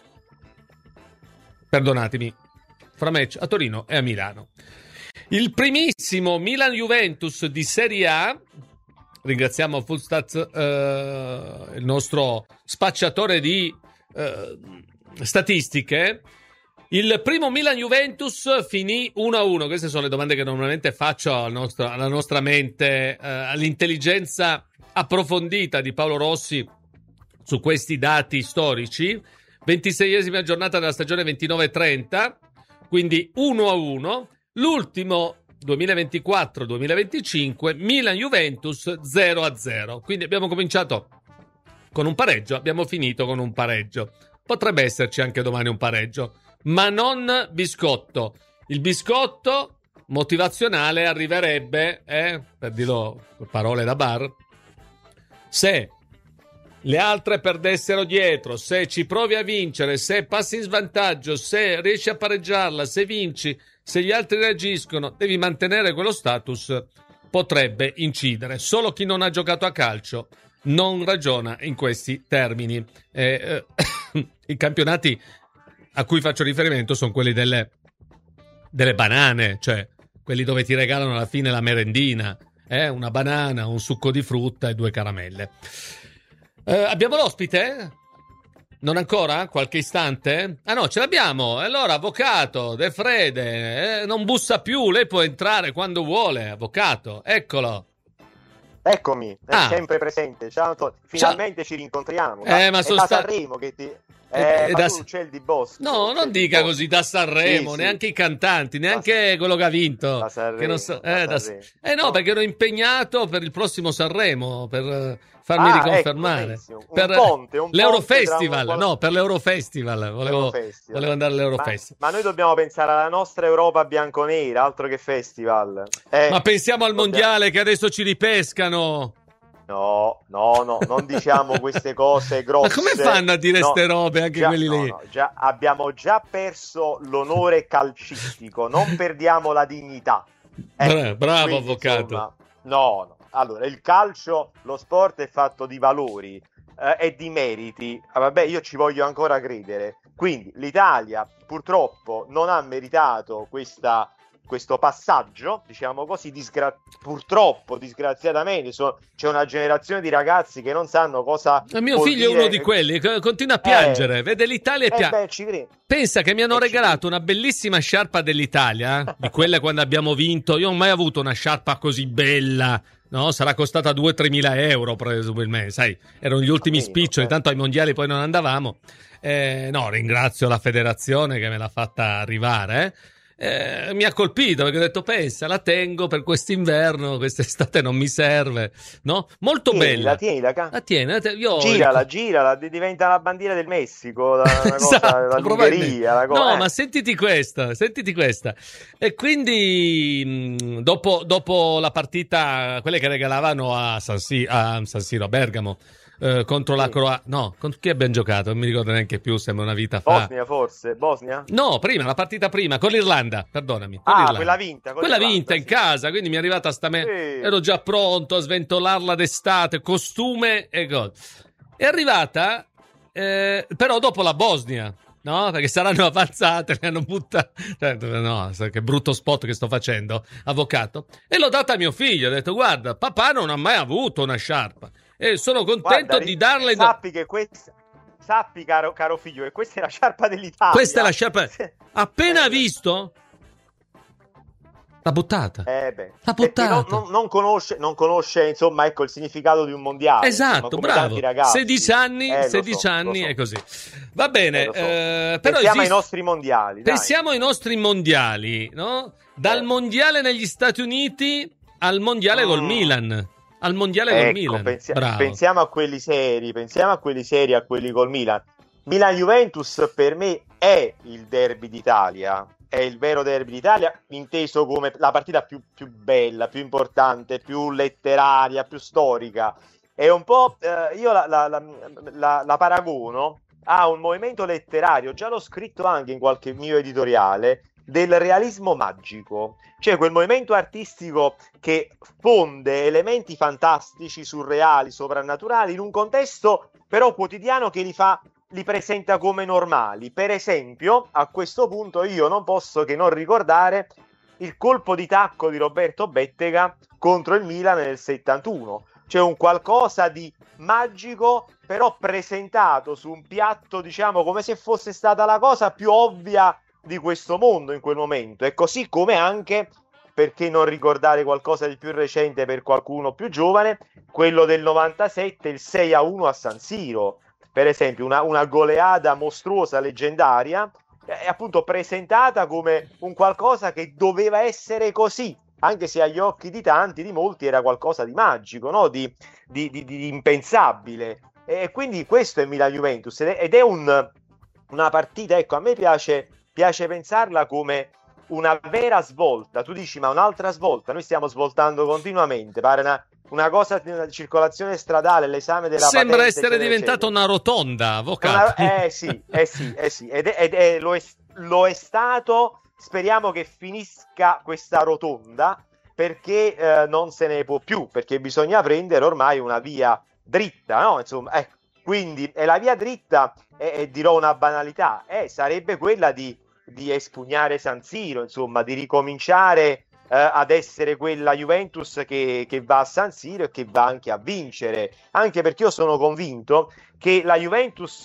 Perdonatemi, fra match a Torino e a Milano. Il primissimo Milan-Juventus di Serie A, ringraziamo Fullstats, uh, il nostro spacciatore di uh, statistiche. Il primo Milan-Juventus finì uno a uno. Queste sono le domande che normalmente faccio al nostro, alla nostra mente, uh, all'intelligenza approfondita di Paolo Rossi su questi dati storici. ventiseiesima giornata della stagione ventinove trenta, quindi uno a uno. L'ultimo duemilaventiquattro duemilaventicinque Milan-Juventus zero a zero. Quindi abbiamo cominciato con un pareggio, abbiamo finito con un pareggio. Potrebbe esserci anche domani un pareggio, ma non biscotto. Il biscotto motivazionale arriverebbe, eh, per dirlo con parole da bar, se le altre perdessero dietro, se ci provi a vincere, se passi in svantaggio, se riesci a pareggiarla, se vinci, se gli altri reagiscono, devi mantenere quello status, potrebbe incidere. Solo chi non ha giocato a calcio non ragiona in questi termini. Eh, eh, i campionati a cui faccio riferimento sono quelli delle, delle banane, cioè quelli dove ti regalano alla fine la merendina, eh? Una banana, un succo di frutta e due caramelle. Eh, abbiamo l'ospite? Non ancora? Qualche istante? Ah no, ce l'abbiamo. Allora, avvocato De Frede, eh, non bussa più, lei può entrare quando vuole, avvocato, eccolo. Eccomi, è Ah. sempre presente. Ciao, Antonio. Finalmente ci rincontriamo. Eh, Da- ma è sono da sta- Sanremo che ti... Eh, Eh, eh, ma da- tu c'è di Bosco. No, c'è non di dica Bosco. così, da Sanremo, Sì, sì. neanche i cantanti, neanche Da- quello che ha vinto. da Sanremo, Che non so- da eh, da- Sanremo. eh no, perché ero impegnato per il prossimo Sanremo, per eh, farmi Ah, riconfermare. ecco, benissimo. Un per ponte, un l'Eurofestival, ponte tra un- no, per l'Eurofestival. Volevo, Eurofestival. volevo andare Ma, all'Eurofestival. ma noi dobbiamo pensare alla nostra Europa bianconera, altro che festival. Eh, Ma pensiamo al dobbiamo- mondiale che adesso ci ripescano. No, no, no, non diciamo queste cose grosse. Ma come fanno a dire No, ste robe anche già- quelli no, lì? no, già, abbiamo già perso l'onore calcistico, non perdiamo la dignità. Bra- bravo, quindi, avvocato. insomma, no, no. Allora, il calcio, lo sport è fatto di valori eh, e di meriti. Ah, vabbè, io ci voglio ancora credere. Quindi l'Italia purtroppo non ha meritato questa questo passaggio, diciamo così, disgra- purtroppo, disgraziatamente, so- c'è una generazione di ragazzi che non sanno cosa E mio vuol figlio è dire- uno di quelli, co- continua a piangere, Eh, vede l'Italia e eh, piange. beh, ci credo. Pensa che mi hanno Eh, ci regalato una bellissima sciarpa dell'Italia, eh, di quelle quando abbiamo vinto. Io non ho mai avuto una sciarpa così bella, no? Sarà costata due tre mila euro presumibilmente, sai, erano gli ultimi Almeno, spiccioli, eh. tanto ai mondiali poi non andavamo. Eh, no, ringrazio la federazione che me l'ha fatta arrivare, eh. Eh, mi ha colpito perché ho detto pensa, la tengo per quest'inverno, quest'estate non mi serve, no? Molto Tienila, bella. tienila, ca- La tiene, la te- io girala, girala, di- diventa la bandiera del Messico, la, una cosa, Esatto, la probabilmente. Ungheria, la cosa, No, eh. ma sentiti questa, sentiti questa. E quindi mh, dopo, dopo la partita, quelle che regalavano a San, Si- a San Siro, a Bergamo, eh, contro la Sì. Croazia. No, contro chi abbiamo giocato? Non mi ricordo neanche più, sembra una vita fa. Bosnia forse, Bosnia? No, prima, la partita prima, con l'Irlanda, perdonami. Con Ah, l'Irlanda. quella vinta, con Quella l'Irlanda, vinta in sì. casa, quindi mi è arrivata sta me. Sì. Ero già pronto a sventolarla d'estate, costume e gol. È arrivata, eh, però dopo la Bosnia, no? Perché saranno avanzate, le hanno buttato. No, che brutto spot che sto facendo, avvocato. E l'ho data a mio figlio, ho detto, guarda, papà non ha mai avuto una sciarpa. E sono contento Guarda, di darle. Sappi che questa, sappi caro, caro figlio, che questa è la sciarpa dell'Italia. Questa è la sciarpa. Appena Eh, visto, l'ha buttata. Eh beh, L'ha perché non, buttata. non- non conosce, non conosce, insomma, ecco il significato di un mondiale. Esatto, insomma, come bravo. tanti ragazzi. sedici anni, Eh, lo sedici so, anni lo so. è così. Va bene, Eh, lo so. eh, però Pensiamo ai esiste- nostri mondiali. dai. pensiamo ai nostri mondiali, no? Dal Eh. mondiale negli Stati Uniti al mondiale col Mm. Milan. Al mondiale col Ecco, Milan. pensia- Bravo. pensiamo a quelli seri, pensiamo a quelli seri, a quelli col Milan. Milan-Juventus per me è il derby d'Italia, è il vero derby d'Italia, inteso come la partita più, più bella, più importante, più letteraria, più storica. È un po', eh, io la, la- la- la- la paragono a un movimento letterario, già l'ho scritto anche in qualche mio editoriale, del realismo magico, cioè quel movimento artistico che fonde elementi fantastici, surreali, soprannaturali in un contesto però quotidiano che li fa, li presenta come normali. Per esempio, a questo punto io non posso che non ricordare il colpo di tacco di Roberto Bettega contro il Milan nel settantuno, cioè un qualcosa di magico però presentato su un piatto, diciamo, come se fosse stata la cosa più ovvia di questo mondo in quel momento. E così come anche, perché non ricordare qualcosa di più recente per qualcuno più giovane, quello del novantasette, il sei a uno a San Siro, per esempio, una, una goleada mostruosa, leggendaria, è appunto presentata come un qualcosa che doveva essere così, anche se agli occhi di tanti, di molti, era qualcosa di magico, no? di, di, di, di impensabile. E quindi questo è Milan-Juventus, ed è, ed è un, una partita, ecco, a me piace, piace pensarla come una vera svolta. Tu dici, ma un'altra svolta? Noi stiamo svoltando continuamente, pare una, una cosa di una circolazione stradale, l'esame della Sembra patente, essere eccetera, diventata eccetera. una rotonda, Una- avvocato. eh sì, eh sì, eh sì, ed è, ed è- lo, è, lo è stato. Speriamo che finisca questa rotonda, perché eh, non se ne può più, perché bisogna prendere ormai una via dritta, no? Insomma, ecco, quindi e la via dritta, e, e dirò una banalità, eh, sarebbe quella di, di espugnare San Siro, insomma, di ricominciare eh, ad essere quella Juventus che, che va a San Siro e che va anche a vincere, anche perché io sono convinto che la Juventus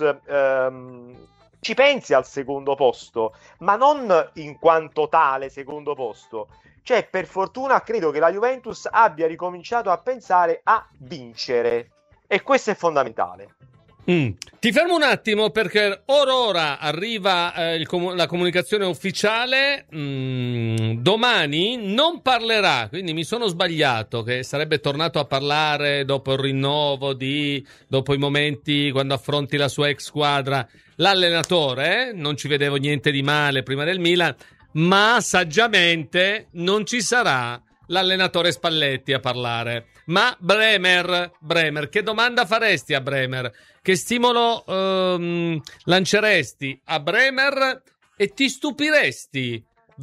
ehm, ci pensi al secondo posto, ma non in quanto tale secondo posto. Cioè, per fortuna credo che la Juventus abbia ricominciato a pensare a vincere, e questo è fondamentale. Mm. Ti fermo un attimo perché ora ora arriva eh, il com- la comunicazione ufficiale. Mm, domani non parlerà, quindi mi sono sbagliato che sarebbe tornato a parlare dopo il rinnovo di dopo i momenti quando affronti la sua ex squadra l'allenatore, eh? Non ci vedevo niente di male prima del Milan, ma saggiamente non ci sarà l'allenatore Spalletti a parlare, ma Bremer. Bremer, che domanda faresti a Bremer? Che stimolo ehm, lanceresti a Bremer e ti stupiresti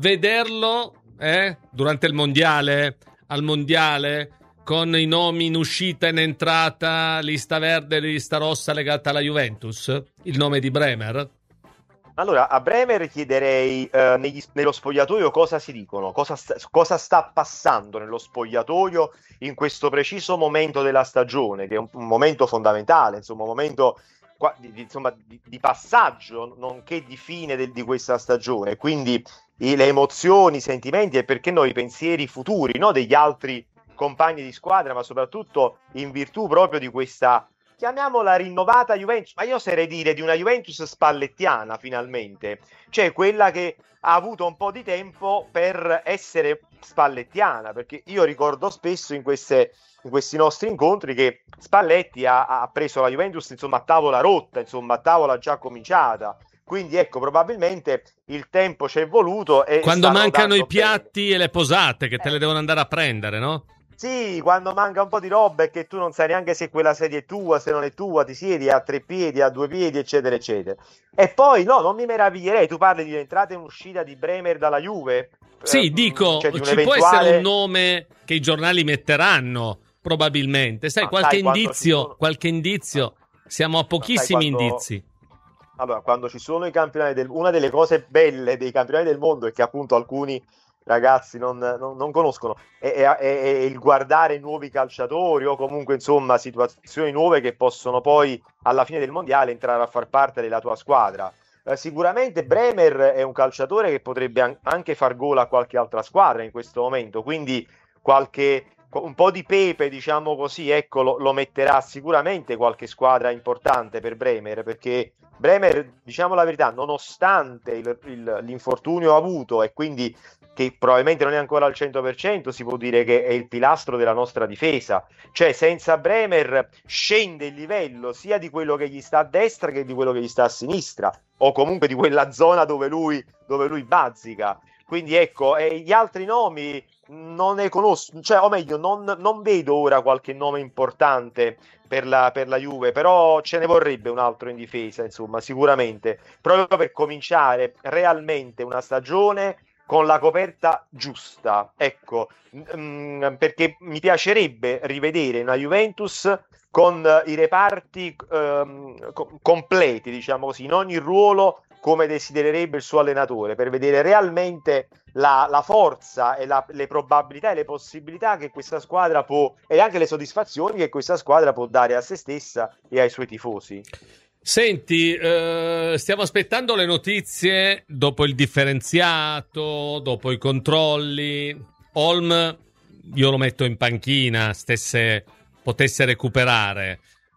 vederlo eh, durante il mondiale, al mondiale, con i nomi in uscita e in entrata, lista verde e lista rossa legata alla Juventus? Il nome di Bremer? Allora, a Bremer chiederei eh, negli, nello spogliatoio cosa si dicono, cosa sta, cosa sta passando nello spogliatoio in questo preciso momento della stagione, che è un, un momento fondamentale, insomma, un momento qua, di, di, insomma, di, di passaggio, nonché di fine del, di questa stagione. Quindi i, le emozioni, i sentimenti e perché no i pensieri futuri, no, degli altri compagni di squadra, ma soprattutto in virtù proprio di questa, chiamiamola rinnovata Juventus, ma io oserei dire di una Juventus spallettiana finalmente, cioè quella che ha avuto un po' di tempo per essere spallettiana, perché io ricordo spesso in, queste, in questi nostri incontri che Spalletti ha, ha preso la Juventus insomma a tavola rotta, insomma a tavola già cominciata, quindi ecco probabilmente il tempo ci è voluto e quando mancano i bene. piatti e le posate che te eh. le devono andare a prendere, no? Sì, quando manca un po' di roba e che tu non sai neanche se quella sedia è tua, se non è tua, ti siedi a tre piedi, a due piedi, eccetera, eccetera. E poi, no, non mi meraviglierei, tu parli di entrata e uscita di Bremer dalla Juve? Sì, eh, dico, cioè ci può essere un nome che i giornali metteranno, probabilmente. Sai, Ma qualche sai, indizio, sono... qualche indizio, siamo a pochissimi quando... indizi. Allora, quando ci sono i campionati del... una delle cose belle dei campionati del mondo è che appunto alcuni ragazzi non, non, non conoscono è, è, è il guardare nuovi calciatori o comunque insomma situazioni nuove che possono poi alla fine del mondiale entrare a far parte della tua squadra. Eh, sicuramente Bremer è un calciatore che potrebbe an- anche far gol a qualche altra squadra in questo momento, quindi qualche un po' di pepe, diciamo così, ecco, lo, lo metterà sicuramente qualche squadra importante per Bremer, perché Bremer, diciamo la verità, nonostante il, il, l'infortunio avuto e quindi che probabilmente non è ancora al cento per cento, si può dire che è il pilastro della nostra difesa, cioè senza Bremer scende il livello sia di quello che gli sta a destra che di quello che gli sta a sinistra, o comunque di quella zona dove lui, dove lui bazzica. Quindi ecco, e gli altri nomi non ne conosco, cioè, o meglio, non, non vedo ora qualche nome importante per la, per la Juve, però ce ne vorrebbe un altro in difesa, insomma, sicuramente, proprio per cominciare realmente una stagione con la coperta giusta, ecco, mh, perché mi piacerebbe rivedere una Juventus con i reparti ehm, co- completi, diciamo così, in ogni ruolo come desidererebbe il suo allenatore, per vedere realmente la, la forza e la, le probabilità e le possibilità che questa squadra può, e anche le soddisfazioni che questa squadra può dare a se stessa e ai suoi tifosi. Senti, eh, stiamo aspettando le notizie dopo il differenziato, dopo i controlli. Holm, io lo metto in panchina, stesse, potesse recuperare.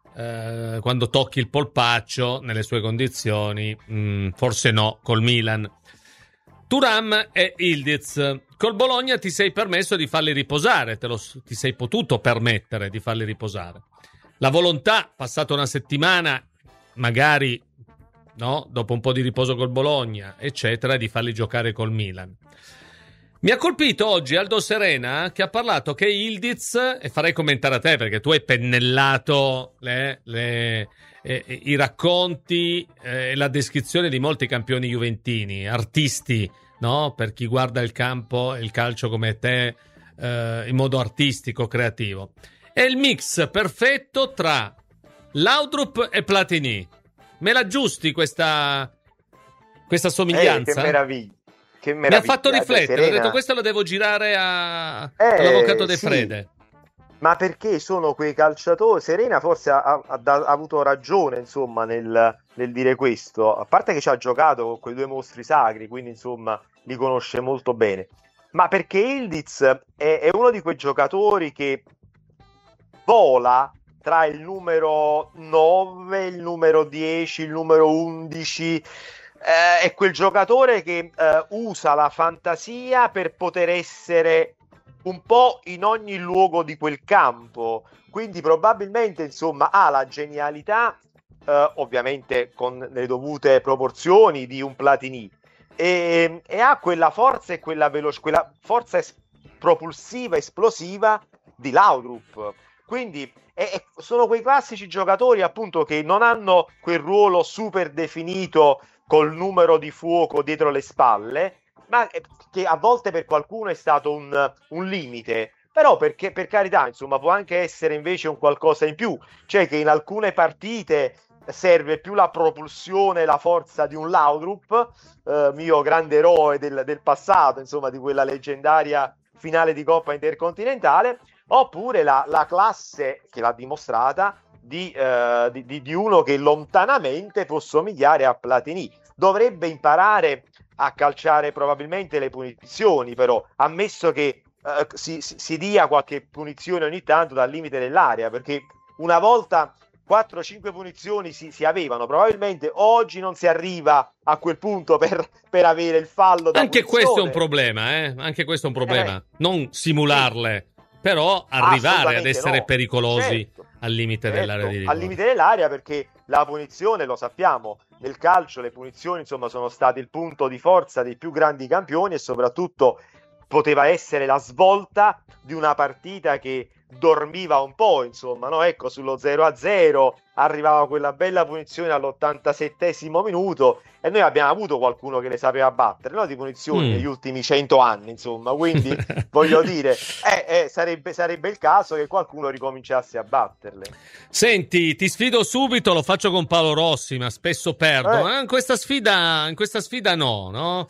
Eh, quando tocchi il polpaccio nelle sue condizioni, mh, forse no, col Milan. Thuram e Ildiz. Col Bologna ti sei permesso di farli riposare, te lo, ti sei potuto permettere di farli riposare. La volontà, passata una settimana, magari no, dopo un po' di riposo col Bologna, eccetera, di farli giocare col Milan. Mi ha colpito oggi Aldo Serena che ha parlato che Ildiz, e farei commentare a te perché tu hai pennellato le, le, eh, i racconti e eh, la descrizione di molti campioni juventini, artisti, no? Per chi guarda il campo, il calcio come te, eh, in modo artistico, creativo. È il mix perfetto tra Laudrup e Platini. Me la aggiusti questa, questa somiglianza? Eh, che meraviglia. Che mi ha fatto riflettere, Serena... ho detto questo lo devo girare a... eh, all'avvocato De sì. Frede. Ma perché sono quei calciatori? Serena forse ha, ha, ha avuto ragione, insomma, nel, nel dire questo, a parte che ci ha giocato con quei due mostri sacri, quindi insomma li conosce molto bene, ma perché Ildiz è, è uno di quei giocatori che vola tra il numero nove, il numero dieci, il numero undici. Eh, è quel giocatore che eh, usa la fantasia per poter essere un po' in ogni luogo di quel campo, quindi probabilmente insomma ha la genialità, eh, ovviamente con le dovute proporzioni, di un Platini, e, e ha quella forza e quella veloce, quella forza es- propulsiva, esplosiva di Laudrup. Quindi è, è, sono quei classici giocatori appunto che non hanno quel ruolo super definito col numero di fuoco dietro le spalle, ma che a volte per qualcuno è stato un, un limite, però perché, per carità, insomma, può anche essere invece un qualcosa in più, cioè che in alcune partite serve più la propulsione, la forza di un Laudrup, eh, mio grande eroe del, del passato, insomma, di quella leggendaria finale di Coppa Intercontinentale, oppure la, la classe che l'ha dimostrata di, eh, di, di, di uno che lontanamente può somigliare a Platini. Dovrebbe imparare a calciare probabilmente le punizioni, però ammesso che eh, si, si, si dia qualche punizione ogni tanto dal limite dell'area, perché una volta quattro cinque punizioni si, si avevano, probabilmente oggi non si arriva a quel punto per, per avere il fallo da anche punizione. Questo è un problema, eh? Anche questo è un problema, eh, non simularle, sì, però arrivare ad essere no. pericolosi, certo, al limite certo, dell'area di rigore. Al limite dell'area, perché la punizione, lo sappiamo, nel calcio le punizioni insomma sono state il punto di forza dei più grandi campioni, e soprattutto poteva essere la svolta di una partita che dormiva un po', insomma, no? Ecco, sullo zero a zero arrivava quella bella punizione all'ottantasettesimo minuto, e noi abbiamo avuto qualcuno che le sapeva battere, no? Di punizioni mm. negli ultimi cento anni, insomma, quindi voglio dire, eh, eh, sarebbe, sarebbe il caso che qualcuno ricominciasse a batterle. Senti, ti sfido subito, lo faccio con Paolo Rossi, ma spesso perdo, eh. eh, in questa sfida, in questa sfida no, no?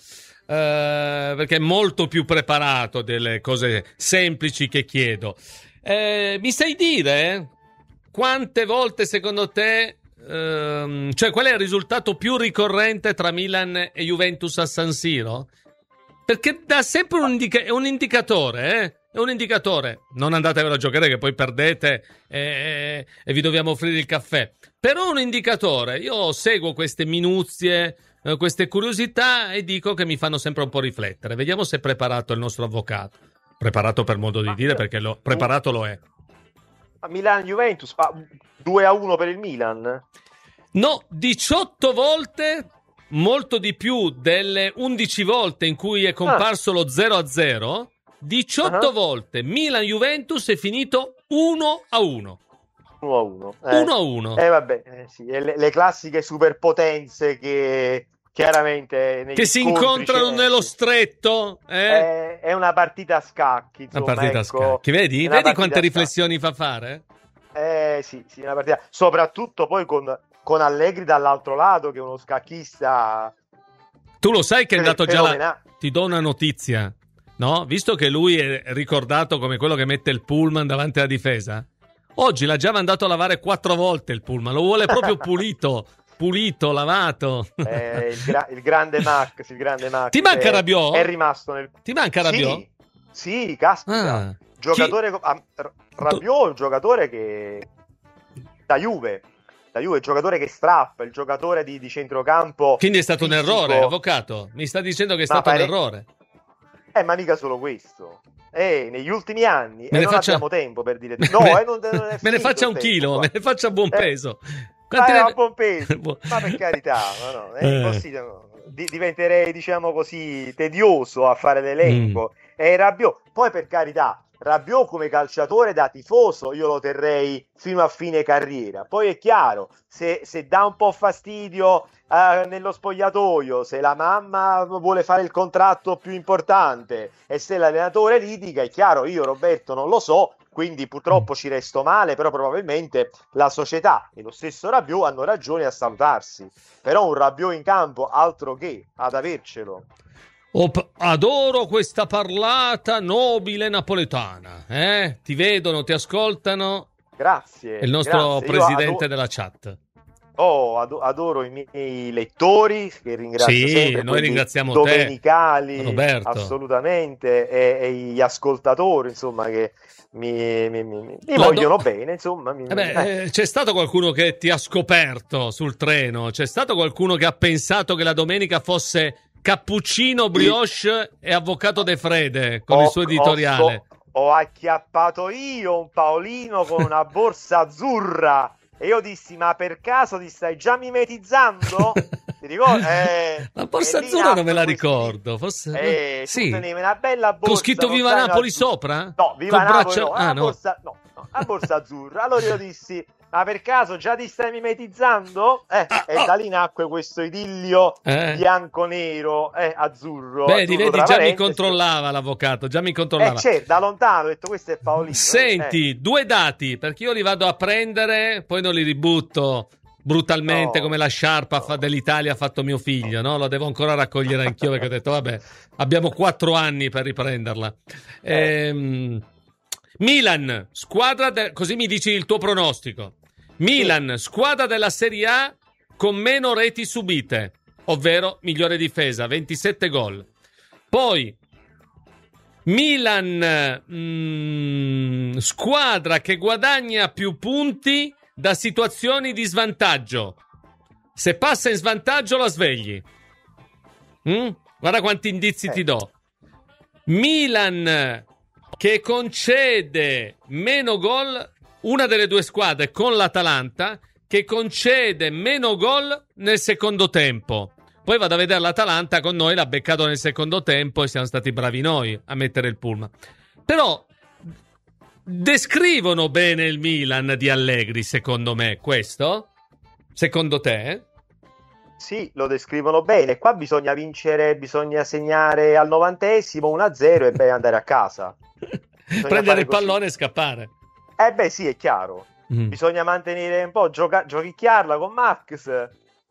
Uh, perché è molto più preparato delle cose semplici che chiedo. Eh, mi sai dire quante volte secondo te, ehm, cioè qual è il risultato più ricorrente tra Milan e Juventus a San Siro? Perché dà sempre un, indica- è un indicatore, eh? È un indicatore. Non andatevelo a giocare che poi perdete e, e vi dobbiamo offrire il caffè. Però è un indicatore. Io seguo queste minuzie, eh, queste curiosità, e dico che mi fanno sempre un po' riflettere. Vediamo se è preparato il nostro avvocato. Preparato per modo di dire, perché lo, preparato lo è. A Milan-Juventus, due a uno per il Milan? No, diciotto volte, molto di più delle undici volte in cui è comparso ah. lo zero a zero. diciotto uh-huh. volte Milan-Juventus è finito uno a uno. uno a uno. Eh. uno a uno. Eh vabbè, eh, sì, le, le classiche superpotenze che... chiaramente che si incontrano nello stretto, eh? è, è una partita a scacchi, insomma, una partita ecco, a scacchi, vedi? Vedi quante riflessioni fa fare? Eh sì, sì, una partita, soprattutto poi con, con Allegri dall'altro lato, che è uno scacchista. Tu lo sai che è andato già la... Ti do una notizia, no? Visto che lui è ricordato come quello che mette il pullman davanti alla difesa, oggi l'ha già mandato a lavare quattro volte il pullman, lo vuole proprio pulito. Pulito, lavato. Eh, il, gra- il grande Max, il grande Max. Ti manca Rabiot? È rimasto nel... Ti manca Rabiot? Sì, sì, caspita. Ah, giocatore chi... ah, Rabiot è un giocatore che da Juve, da Juve, il giocatore che strappa, il giocatore di, di centrocampo. Quindi è stato fisico. Un errore, avvocato. Mi sta dicendo che è ma stato pare... un errore. Eh, ma mica solo questo. Eh, negli ultimi anni me e ne non faccia... abbiamo tempo per dire no, me... eh, non, non è me ne faccia un chilo, qua. me ne faccia a buon eh. peso. Ah, ne... a buon peso, ma per carità, ma no, è eh. impossibile. No. Di- diventerei, diciamo così, tedioso a fare l'elenco. Mm. E Rabiot, poi per carità, Rabiot come calciatore da tifoso io lo terrei fino a fine carriera. Poi è chiaro, se, se dà un po' fastidio uh, nello spogliatoio, se la mamma vuole fare il contratto più importante e se l'allenatore litiga, è chiaro, io Roberto non lo so, quindi purtroppo ci resto male, però probabilmente la società e lo stesso Rabiot hanno ragione a salutarsi. Però un Rabiot in campo, altro che ad avercelo. Oh, adoro questa parlata nobile napoletana, eh? Ti vedono, ti ascoltano. Grazie. È il nostro grazie. presidente adoro... della chat. Oh, ado- adoro i miei lettori, che ringrazio Sì, sempre, noi quelli ringraziamo te, domenicali, Roberto. assolutamente, e, e gli ascoltatori, insomma, che mi, mi- mi- mi La do- vogliono bene, insomma. mi- Eh beh, eh. eh, c'è stato qualcuno che ti ha scoperto sul treno? C'è stato qualcuno che ha pensato che la domenica fosse cappuccino, brioche e avvocato De Frede con Ho- il suo editoriale? Ho, ho acchiappato io un Paolino con una borsa azzurra e io dissi: ma per caso ti stai già mimetizzando? Ti ricordi? Eh, La borsa e lì azzurra non me la questi- ricordo. Forse... Eh, tu sì. tenevi una bella borsa Con scritto uno Viva zaino Napoli azzurro. sopra? No, Viva Col Napoli braccio- no, ah, la no. borsa, no, no, la borsa azzurra. Allora io dissi: ma per caso già ti stai mimetizzando? Eh, Ah, e oh. da lì nacque questo idillio Eh. bianco-nero, eh, azzurro. Vedi, azzurro vedi, tra già mi parentesi. controllava l'avvocato, già mi Eh, controllava. certo, da lontano ho detto: questo è Paolino. eh, Senti, eh. due dati, perché io li vado a prendere, poi non li ributto brutalmente No, come la sciarpa fa- no. dell'Italia ha fatto mio figlio, no? Lo devo ancora raccogliere anch'io perché ho detto, vabbè, abbiamo quattro anni per riprenderla. Ehm, Milan, squadra, de- così mi dici il tuo pronostico. Milan, squadra della Serie A con meno reti subite, ovvero migliore difesa, ventisette gol. Poi Milan, mm, squadra che guadagna più punti da situazioni di svantaggio. Se passa in svantaggio la svegli. Mm? Guarda quanti indizi Eh. ti do. Milan che concede meno gol, una delle due squadre con l'Atalanta che concede meno gol nel secondo tempo. Poi vado a vedere l'Atalanta con noi, l'ha beccato nel secondo tempo e siamo stati bravi noi a mettere il pullman. Però descrivono bene il Milan di Allegri, secondo me, questo? Secondo te? Sì, lo descrivono bene. Qua bisogna vincere, bisogna segnare al novantesimo uno a zero e beh, andare a casa. Bisogna Prendere fare il così. pallone e scappare. Eh beh, sì, è chiaro. Mm. Bisogna mantenere un po', gioca- giochicchiarla con Max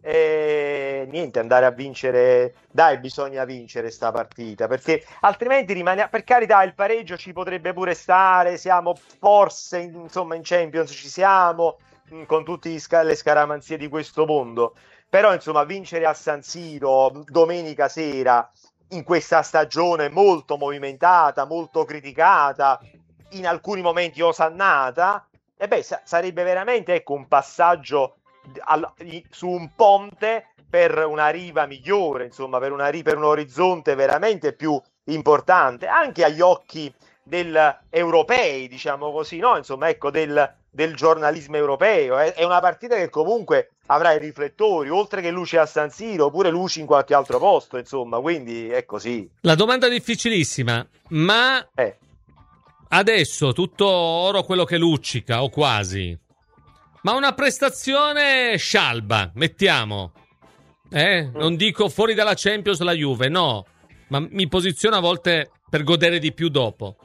e niente, andare a vincere. Dai, bisogna vincere sta partita, perché altrimenti rimane, per carità, il pareggio ci potrebbe pure stare, siamo forse insomma in Champions, ci siamo mh, con tutte le scaramanzie di questo mondo, però insomma vincere a San Siro domenica sera in questa stagione molto movimentata, molto criticata, in alcuni momenti osannata, e beh, sa- sarebbe veramente, ecco, un passaggio al- i- su un ponte per una riva migliore, insomma, per, una ri- per un orizzonte veramente più importante, anche agli occhi del europei, diciamo così, no? Insomma, ecco, del, del giornalismo europeo. È, è una partita che comunque avrà i riflettori, oltre che luci a San Siro, pure luci in qualche altro posto, insomma, quindi è così. La domanda è difficilissima, ma Eh. adesso tutto oro quello che luccica, o quasi. Ma una prestazione scialba, mettiamo. Eh? Non dico fuori dalla Champions la Juve, no. Ma mi posiziono a volte per godere di più dopo.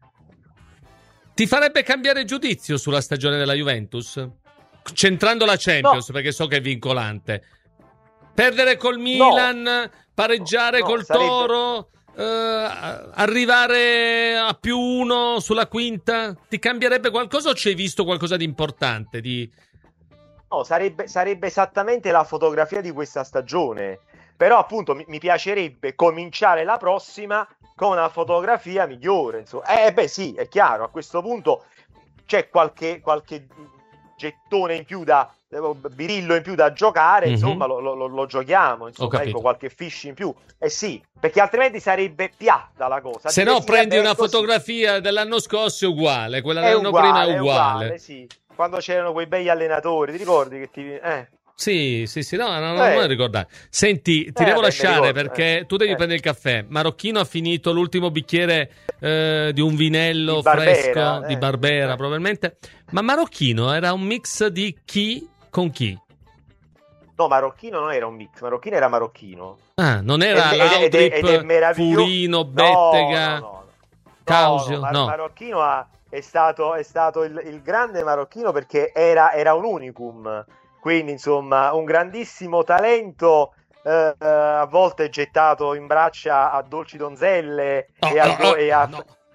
Ti farebbe cambiare giudizio sulla stagione della Juventus? Centrando la Champions, No. perché so che è vincolante. Perdere col Milan, pareggiare No, col sarebbe- Toro, eh, arrivare a più uno sulla quinta, ti cambierebbe qualcosa o ci hai visto qualcosa di importante? Di... No, sarebbe, sarebbe esattamente la fotografia di questa stagione. Però appunto mi, mi piacerebbe cominciare la prossima con una fotografia migliore. Insomma. Eh beh sì, è chiaro, a questo punto c'è qualche, qualche gettone in più da birillo in più da giocare, Mhm. insomma lo, lo- lo- lo giochiamo, Ho insomma, capito. ecco, qualche fish in più. Eh sì, perché altrimenti sarebbe piatta la cosa. Se no Dire sì, prendi vabbè, una così. fotografia dell'anno scorso è uguale, quella È dell'anno uguale, prima è è uguale. uguale, sì. Quando c'erano quei bei allenatori, ti ricordi che ti... Eh. Sì, sì, sì, no, no, no, Eh. non ricordare. Senti, ti Eh, devo beh, mi lasciare ricordo, perché eh. tu devi Eh. prendere il caffè. Marocchino ha finito l'ultimo bicchiere eh, di un vinello Di Barbera, fresco eh. di Barbera, Eh. probabilmente. Ma Marocchino era un mix di chi con chi? No, Marocchino non era un mix, Marocchino era Marocchino. Ah, non era Ed- ed- ed- Laudrip, ed è meraviglioso. Furino, No, Bettega, no, no, no. Causio, No, no, Mar- no. Marocchino ha- è stato, è stato il, il grande Marocchino perché era, era un unicum, quindi insomma un grandissimo talento, eh, eh, a volte gettato in braccia a dolci donzelle No, e, a, no, no, e a- no.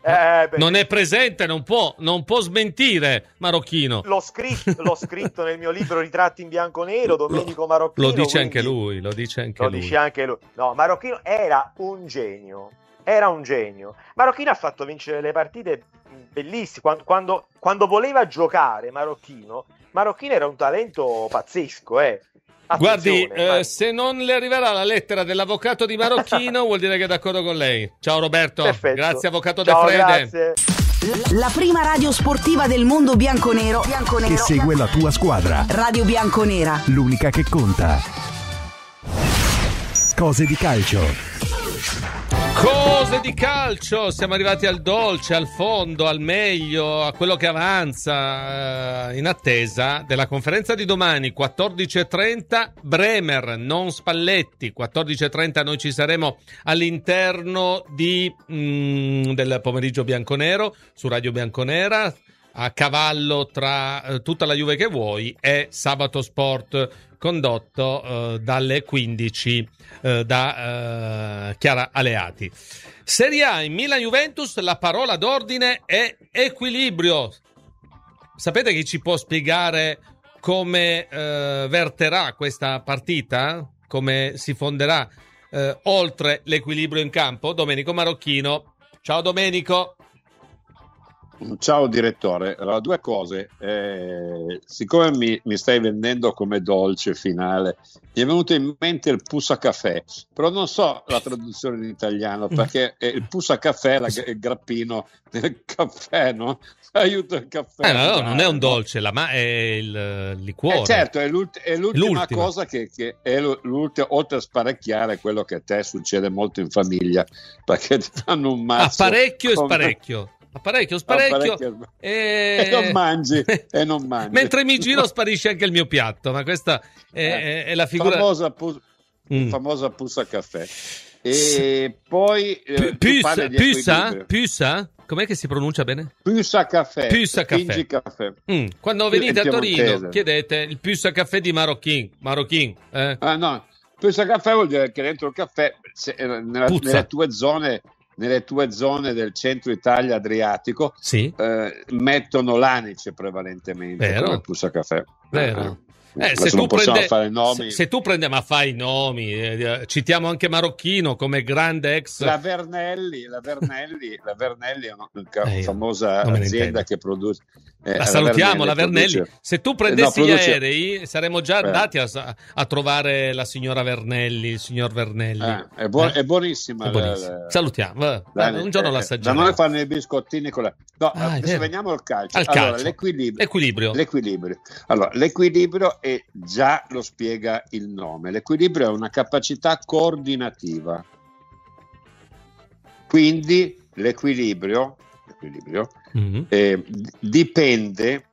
Eh, beh, non è presente, non può, non può smentire Marocchino. L'ho scritto, l'ho scritto nel mio libro Ritratti in bianco e nero, Domenico lo, Marocchino. Lo dice quindi, anche lui, lo dice anche lo lui. dice anche lui. No, Marocchino era un genio, era un genio. Marocchino ha fatto vincere le partite bellissime. Quando, quando, quando voleva giocare Marocchino, Marocchino era un talento pazzesco, eh. Guardi, ma... eh, se non le arriverà la lettera dell'avvocato di Marocchino vuol dire che è d'accordo con lei. Ciao Roberto. Perfetto. Grazie avvocato Ciao, De Frede. grazie. La prima radio sportiva del mondo bianconero, bianconero che segue la tua squadra. Radio Bianconera. L'unica che conta. Cose di calcio. Cose di calcio, siamo arrivati al dolce, al fondo, al meglio, a quello che avanza, eh, in attesa della conferenza di domani, quattordici e trenta, Bremer, non Spalletti. Quattordici e trenta noi ci saremo all'interno di, mm, del pomeriggio bianconero su Radio Bianconera, a cavallo tra eh, tutta la Juve che vuoi e Sabato Sport condotto eh, dalle quindici eh, da eh, Chiara Aleati. Serie A in Milan-Juventus, la parola d'ordine è equilibrio. Sapete chi ci può spiegare come eh, verterà questa partita? Come si fonderà eh, oltre l'equilibrio in campo? Domenico Marocchino. Ciao Domenico. Ciao direttore, allora due cose, eh, siccome mi, mi stai vendendo come dolce finale, mi è venuto in mente il Pusa Caffè, però non so la traduzione in italiano perché il Pusa Caffè è il grappino del caffè, no? Aiuto il caffè. Eh, no, no, non è un dolce, la ma è il liquore. Eh, certo, è, l'ult- è l'ultima, l'ultima cosa che, che è l'ultima, oltre a sparecchiare quello che a te succede molto in famiglia, perché ti fanno un mazzo. Apparecchio come... e sparecchio. Apparecchio, sparecchio, Apparecchio. E... e non mangi e non mangi. Mentre mi giro sparisce anche il mio piatto, ma questa è, eh, è la figura famosa, pu... mm. famosa Pusa Caffè. E sì. Poi eh, Pusa, Pusa, Pusa? Com'è che si pronuncia bene? Pusa Caffè. Pusa Caffè. Caffè. Mm. Quando venite a Torino chiedete il Pusa Caffè di Marochin. Marochin eh? Ah no, Pusa Caffè vuol dire che dentro il caffè se, nella, nelle tue zone nelle tue zone del centro Italia Adriatico sì. eh, mettono l'anice prevalentemente. Vero. Come Pusa Caffè. Vero. Eh, Eh, se, tu prende, fare nomi. Se, se tu prende, ma fai i nomi, eh, citiamo anche Marocchino come grande ex. La Vernelli, la Vernelli, la Vernelli è una, una eh, famosa azienda che produce. Eh, la salutiamo, la Vernelli. Produce, se tu prendessi no, produce, gli aerei, saremmo già andati a, a trovare la signora Vernelli, il signor Vernelli. Eh, è, buon, eh? è buonissima. È buonissima. La, Salutiamo. Dai, Dai, un giorno eh, l'assaggiamo. Da noi fanno i biscottini con la. No, ah, adesso veniamo al calcio. Al allora, calcio. L'equilibrio. L'equilibrio. L'equilibrio. Allora, l'equilibrio è già lo spiega il nome. L'equilibrio è una capacità coordinativa. Quindi l'equilibrio, l'equilibrio mm-hmm. eh, dipende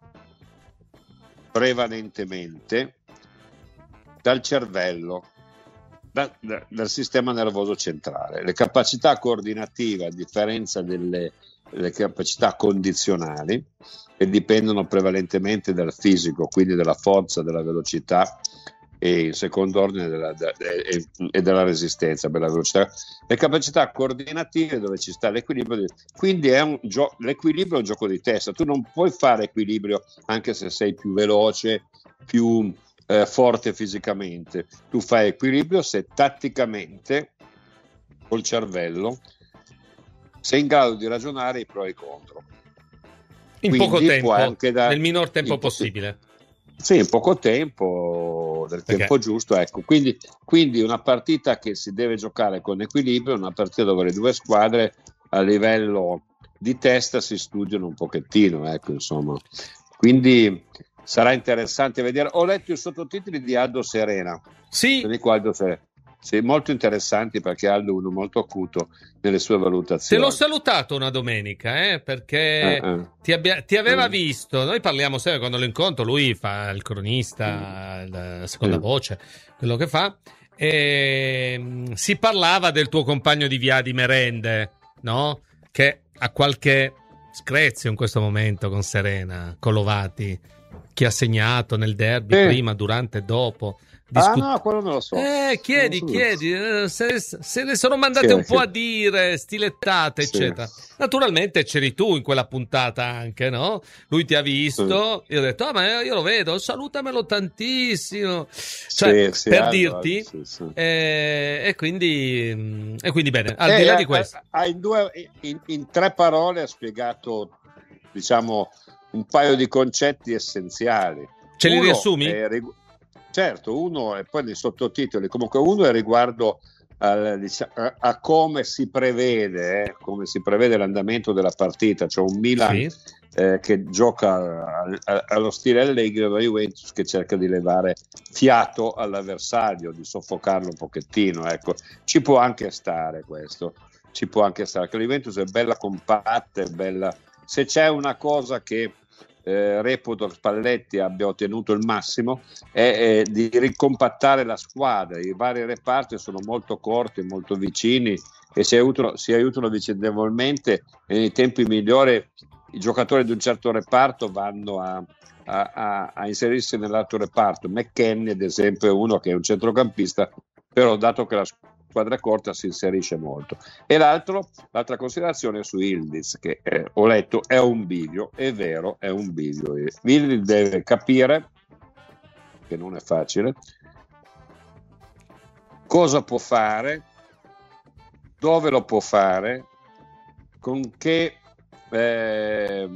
prevalentemente dal cervello, da, da, dal sistema nervoso centrale. Le capacità coordinative, a differenza delle le capacità condizionali, che dipendono prevalentemente dal fisico, quindi della forza, della velocità e in secondo ordine della, de, e, e della resistenza per la velocità. Le capacità coordinative dove ci sta l'equilibrio, quindi è un gio- l'equilibrio è un gioco di testa. Tu non puoi fare equilibrio anche se sei più veloce, più eh, forte fisicamente. Tu fai equilibrio se tatticamente col cervello sei in grado di ragionare i pro e i contro. In Quindi poco tempo, anche da, nel minor tempo in, possibile. Sì, in poco tempo, del Perché? tempo giusto, ecco. Quindi, quindi una partita che si deve giocare con equilibrio, una partita dove le due squadre a livello di testa si studiano un pochettino, ecco, insomma. Quindi sarà interessante vedere. Ho letto i sottotitoli di Aldo Serena. Sì. Aldo Serena. Sì, molto interessanti perché Aldo è uno molto acuto nelle sue valutazioni. Te l'ho salutato una domenica eh, perché eh, eh. Ti, abbia, ti aveva eh. visto. Noi parliamo sempre quando lo incontro, lui fa il cronista, mm. la seconda eh. voce, quello che fa, e si parlava del tuo compagno di via di merende, no? Che ha qualche screzio in questo momento con Serena Collovati. chi ha segnato nel derby, Sì. prima, durante e dopo. Discut- ah no, quello non lo so. Eh, chiedi, non so. chiedi, eh, se, se le sono mandate Sì, un po' sì. a dire, stilettate, Sì. eccetera. Naturalmente c'eri tu in quella puntata anche, no? Lui ti ha visto, Sì. io ho detto, ah, ma io lo vedo, salutamelo tantissimo. Cioè, Sì, sì, per allora, dirti, sì, sì. eh, e quindi, e quindi bene, al Eh, di là eh, di questo. Ha in, due, in, in tre parole ha spiegato, diciamo, un paio di concetti essenziali. Ce li Uno riassumi? è rigu- certo, uno e poi nei sottotitoli. Comunque uno è riguardo al, diciamo, a, a come si prevede, eh, come si prevede l'andamento della partita. C'è un Milan Sì. eh, che gioca a- a- allo stile Allegri, la Juventus che cerca di levare fiato all'avversario, di soffocarlo un pochettino. Ecco, ci può anche stare questo. Ci può anche stare che la Juventus è bella compatta, è bella. Se c'è una cosa che eh, reputo Spalletti abbia ottenuto il massimo è, è di ricompattare la squadra. I vari reparti sono molto corti, molto vicini e si aiutano, si aiutano vicendevolmente, e nei tempi migliori i giocatori di un certo reparto vanno a, a, a, a inserirsi nell'altro reparto. McKennie ad esempio è uno che è un centrocampista, però dato che la squadra corta si inserisce molto. E l'altro, l'altra considerazione è su Yildiz, che eh, ho letto è un bivio, è vero, è un bivio. Yildiz deve capire, che non è facile, cosa può fare, dove lo può fare, con che eh,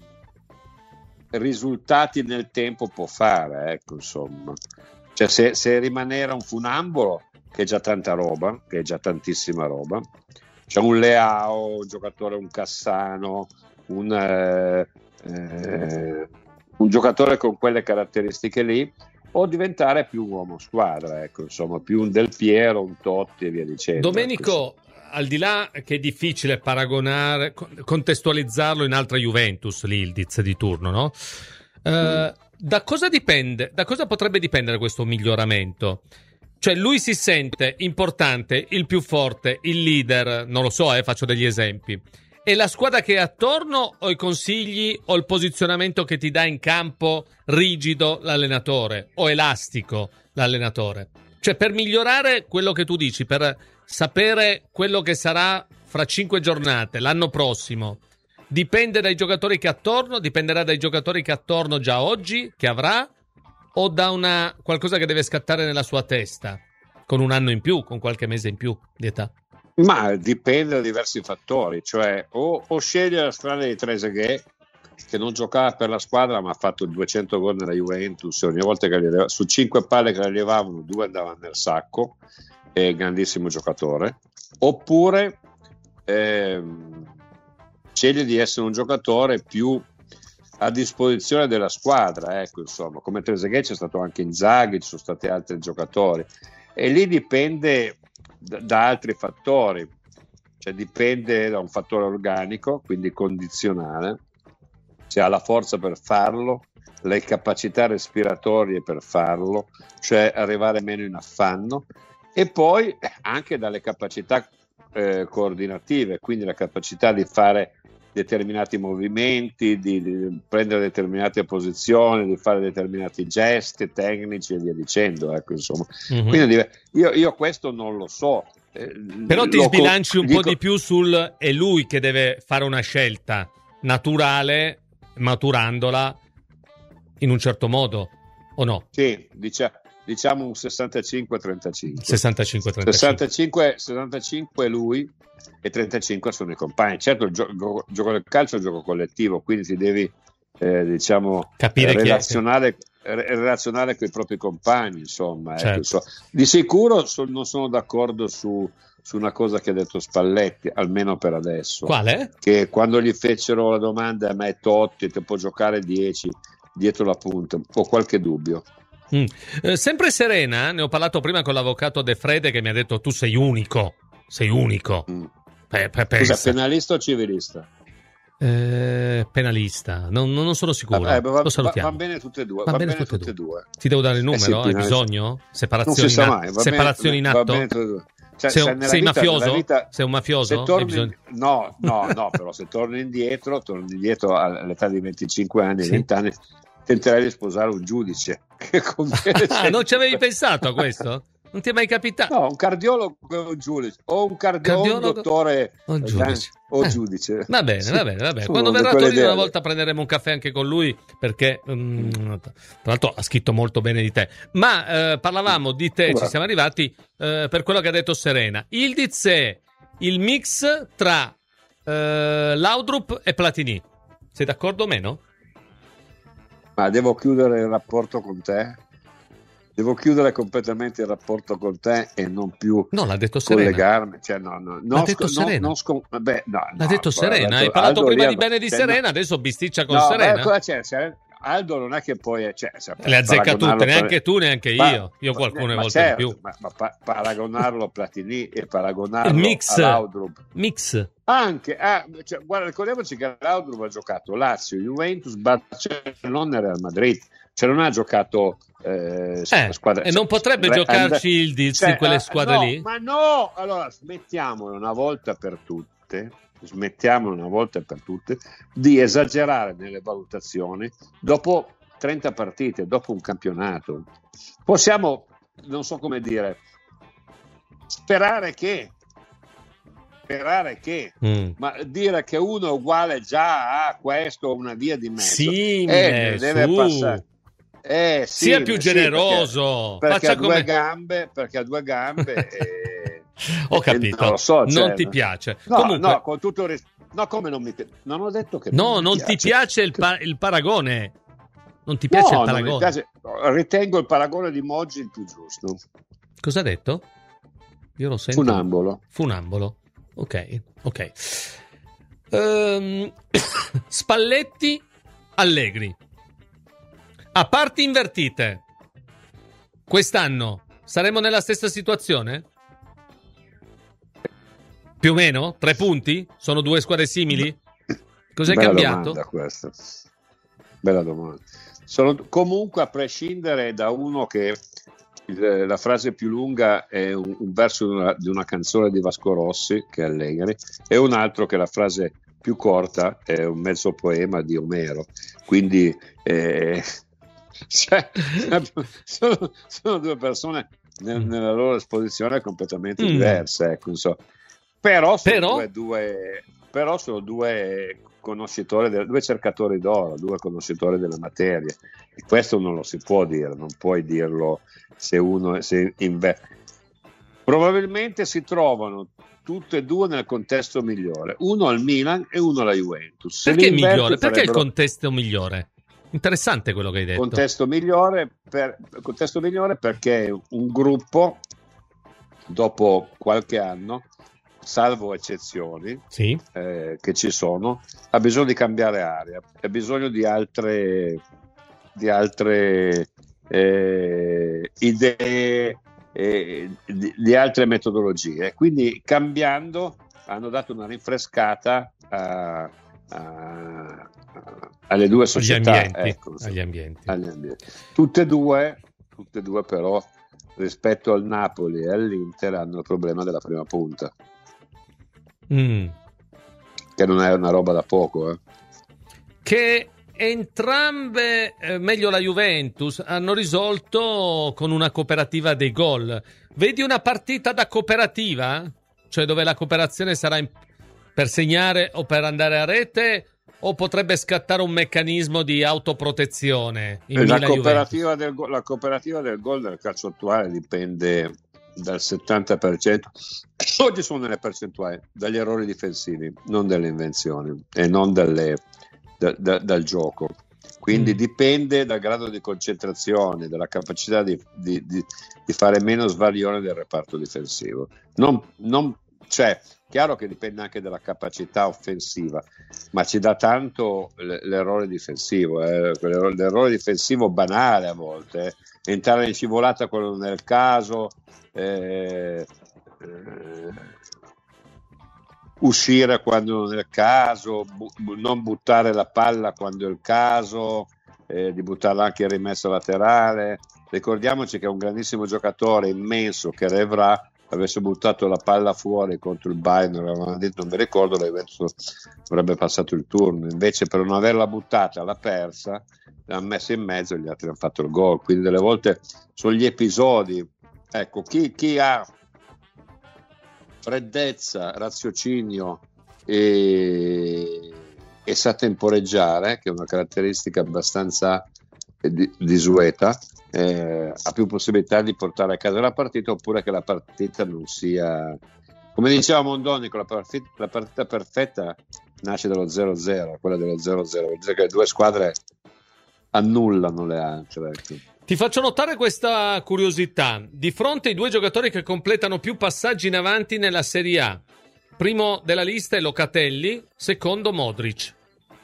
risultati nel tempo può fare, ecco, insomma. Cioè, se, se rimanere un funambolo, che è già tanta roba, che è già tantissima roba, c'è un Leao, un giocatore, un Cassano, un, eh, eh, un giocatore con quelle caratteristiche lì, o diventare più un uomo squadra, ecco, insomma, più un Del Piero, un Totti e via dicendo. Domenico, al di là che è difficile paragonare, contestualizzarlo in altra Juventus, l'Yildiz di turno, no? Eh, mm. Da cosa dipende? Da cosa potrebbe dipendere questo miglioramento? Cioè lui si sente importante, il più forte, il leader, non lo so, eh, faccio degli esempi. E la squadra che è attorno, o i consigli, o il posizionamento che ti dà in campo rigido l'allenatore, o elastico l'allenatore? Cioè per migliorare quello che tu dici, per sapere quello che sarà fra cinque giornate, l'anno prossimo, dipende dai giocatori che attorno, dipenderà dai giocatori che attorno già oggi, che avrà, o da una qualcosa che deve scattare nella sua testa, con un anno in più, con qualche mese in più di età? Ma dipende da diversi fattori, cioè o, o sceglie la strada di Trezeguet, che non giocava per la squadra ma ha fatto duecento gol nella Juventus, ogni volta che leva, su cinque palle che la levavano due andavano nel sacco, è grandissimo giocatore, oppure ehm, sceglie di essere un giocatore più a disposizione della squadra, ecco, insomma, come Trezeguet c'è stato anche Inzaghi, ci sono stati altri giocatori, e lì dipende da, da altri fattori, cioè dipende da un fattore organico, quindi condizionale, se ha la forza per farlo, le capacità respiratorie per farlo, cioè arrivare meno in affanno, e poi anche dalle capacità eh, coordinative, quindi la capacità di fare determinati movimenti, di, di prendere determinate posizioni, di fare determinati gesti tecnici e via dicendo, ecco, insomma. Mm-hmm. Quindi io, io questo non lo so. Eh, Però ti lo, sbilanci un dico, po' di più sul è lui che deve fare una scelta naturale, maturandola in un certo modo, o no? Sì, dicia, diciamo un sessantacinque trentacinque. sessantacinque trentacinque. sessantacinque, sessantacinque lui e trentacinque sono i compagni. Certo, il gioco, gioco del calcio è un gioco collettivo, quindi ti devi eh, diciamo capire relazionare, re, relazionare con i propri compagni, insomma. Certo. Ecco, so. Di sicuro so, non sono d'accordo su, su una cosa che ha detto Spalletti, almeno per adesso. Quale? Che quando gli fecero la domanda a me Totti te può giocare dieci dietro la punta, ho qualche dubbio. Mm. Eh, sempre serena, ne ho parlato prima con l'avvocato De Frede che mi ha detto tu sei unico, sei unico. Mm. Pe- pe- Scusa, penalista o civilista? Eh, penalista, non, non sono sicuro. Vabbè, va, Lo salutiamo. Va bene tutte e due. Va, va bene bene tutte, tutte e due. Ti devo dare il numero? Eh sì, Hai bisogno? Separazioni non si sa in, mai, va separazioni bene, in atto? Va bene tutte e due. Cioè, sei, sei, sei vita, mafioso? Vita, sei un mafioso? Se torni, bisogno... No, no, no, però se torni indietro, torni indietro all'età di venticinque anni, sì. venti anni, tenterei di sposare un giudice. Che conviene Ah, non ci avevi pensato a questo? Non ti è mai capitato? No, un cardiologo e un giudice, o un cardiologo, Cardiologo un dottore o un giudice. o Eh. giudice. Va bene, va bene, va bene. Sono Quando di verrà a quelle Torino una idee. volta prenderemo un caffè anche con lui, perché mm, tra l'altro ha scritto molto bene di te. Ma eh, parlavamo di te, Guarda. ci siamo arrivati eh, per quello che ha detto Serena. Ildiz è il mix tra eh, Laudrup e Platini. Sei d'accordo o meno? Ma devo chiudere il rapporto con te? Devo chiudere completamente il rapporto con te e non più No, l'ha detto Serena. collegarmi. Cioè, no, no, L'ha non detto sc- non- Serena. non scom- vabbè, no, L'ha no, detto guarda, Serena. Hai Aldo- parlato Aldo prima lì- di bene di cioè, Serena, no- adesso bisticcia con no, Serena. beh, cosa c'è? Serena- Aldo non è che poi cioè, cioè, Le azzecca paragonarlo tutte, per- neanche tu, neanche Pa- io. Io qualcune ma volte certo, di più. Ma, ma pa- paragonarlo a Platini e paragonarlo Il mix. a Laudrup. Mix. Anche, ah, cioè, guarda, ricordiamoci che Laudrup ha giocato Lazio, Juventus, Barcellona e Real Madrid. Cioè non ha giocato eh, Eh, squadre, e non potrebbe Re- giocarci And- il Diz cioè, in quelle eh, squadre no, lì? Ma no, allora smettiamolo una volta per tutte, smettiamolo una volta per tutte di esagerare nelle valutazioni dopo trenta partite, dopo un campionato. Possiamo, non so come dire, sperare che sperare che Mm. ma dire che uno è uguale già a questo, una via di mezzo, Simile, eh, deve su. passare. Eh, sì, Sia più sì, generoso. perché, perché Faccia ha due come... gambe, perché ha due gambe e, Ho e capito. non lo so, non cioè, ti piace. No, Comunque... no, con tutto il ris- no, come non mi piace? Non ho detto che No, mi non ti piace il, pa- il paragone. Non ti piace No, il non mi paragone. piace. Ritengo il paragone di Moggi il più giusto. Cosa ha detto? Io lo sento. Funambolo. Funambolo. Ok, ok. Ehm, Spalletti, Allegri. A parti invertite. Quest'anno saremo nella stessa situazione? Più o meno? Tre punti? Sono due squadre simili? Cos'è Bella cambiato? domanda questa. Bella domanda. Sono comunque a prescindere da uno che il- la frase più lunga è un, un verso di una, di una canzone di Vasco Rossi, che è Allegri, e un altro che la frase più corta è un mezzo poema di Omero. Quindi eh, cioè, sono, sono due persone nel- nella loro esposizione completamente Mm. diverse. Ecco, insomma. Però sono Però? due, due- però sono due conoscitori, del- due cercatori d'oro, due conoscitori della materia. E questo non lo si può dire, non puoi dirlo se uno se inve- probabilmente si trovano tutte e due nel contesto migliore, uno al Milan e uno alla Juventus. Se Perché li inverti migliore? Perché il farebbero- contesto migliore? Interessante quello che hai detto. contesto migliore, per, contesto migliore perché un gruppo dopo qualche anno, salvo eccezioni Sì. eh, che ci sono, ha bisogno di cambiare aria, ha bisogno di altre di altre eh, idee, eh, di, di altre metodologie. Quindi cambiando hanno dato una rinfrescata a, a- alle due Agli società, ambienti. ecco, Agli ambienti. agli ambienti. Tutte e due, tutte e due però rispetto al Napoli e all'Inter hanno il problema della prima punta, Mm. che non è una roba da poco, eh. Che entrambe, eh, meglio la Juventus, hanno risolto con una cooperativa dei gol. Vedi una partita da cooperativa? Cioè dove la cooperazione sarà in- per segnare o per andare a rete, o potrebbe scattare un meccanismo di autoprotezione in La Milan-Juventus? cooperativa, del, go- la cooperativa del gol del calcio attuale dipende dal settanta per cento. Oggi sono nelle percentuali dagli errori difensivi, non dalle invenzioni e non dalle, da- da- dal gioco. Quindi Mm. dipende dal grado di concentrazione, dalla capacità di, di- di- di fare meno sbaglione del reparto difensivo. Non, non, cioè, chiaro che dipende anche dalla capacità offensiva, ma ci dà tanto l- l'errore difensivo, eh, l'errore, l'errore difensivo banale a volte, eh. Entrare in scivolata quando non è il caso, eh, eh, uscire quando non è il caso, bu- bu- non buttare la palla quando è il caso, eh, di buttarla anche in rimessa laterale. Ricordiamoci che è un grandissimo giocatore, immenso, che Evra avesse buttato la palla fuori contro il Bayern, avevano detto, non mi ricordo, la Juventus avrebbe passato il turno. Invece, per non averla buttata, l'ha persa, l'ha messa in mezzo e gli altri hanno fatto il gol. Quindi delle volte sono gli episodi. Ecco, chi, chi ha freddezza, raziocinio e, e sa temporeggiare, che è una caratteristica abbastanza disueta, eh, ha più possibilità di portare a casa la partita, oppure che la partita non sia, come diceva Mondonico, la partita, la partita perfetta nasce dallo zero zero, quella dello zero zero, vuol dire che le due squadre annullano le altre. Ti faccio notare questa curiosità: di fronte ai due giocatori che completano più passaggi in avanti nella Serie A, primo della lista è Locatelli, secondo Modric.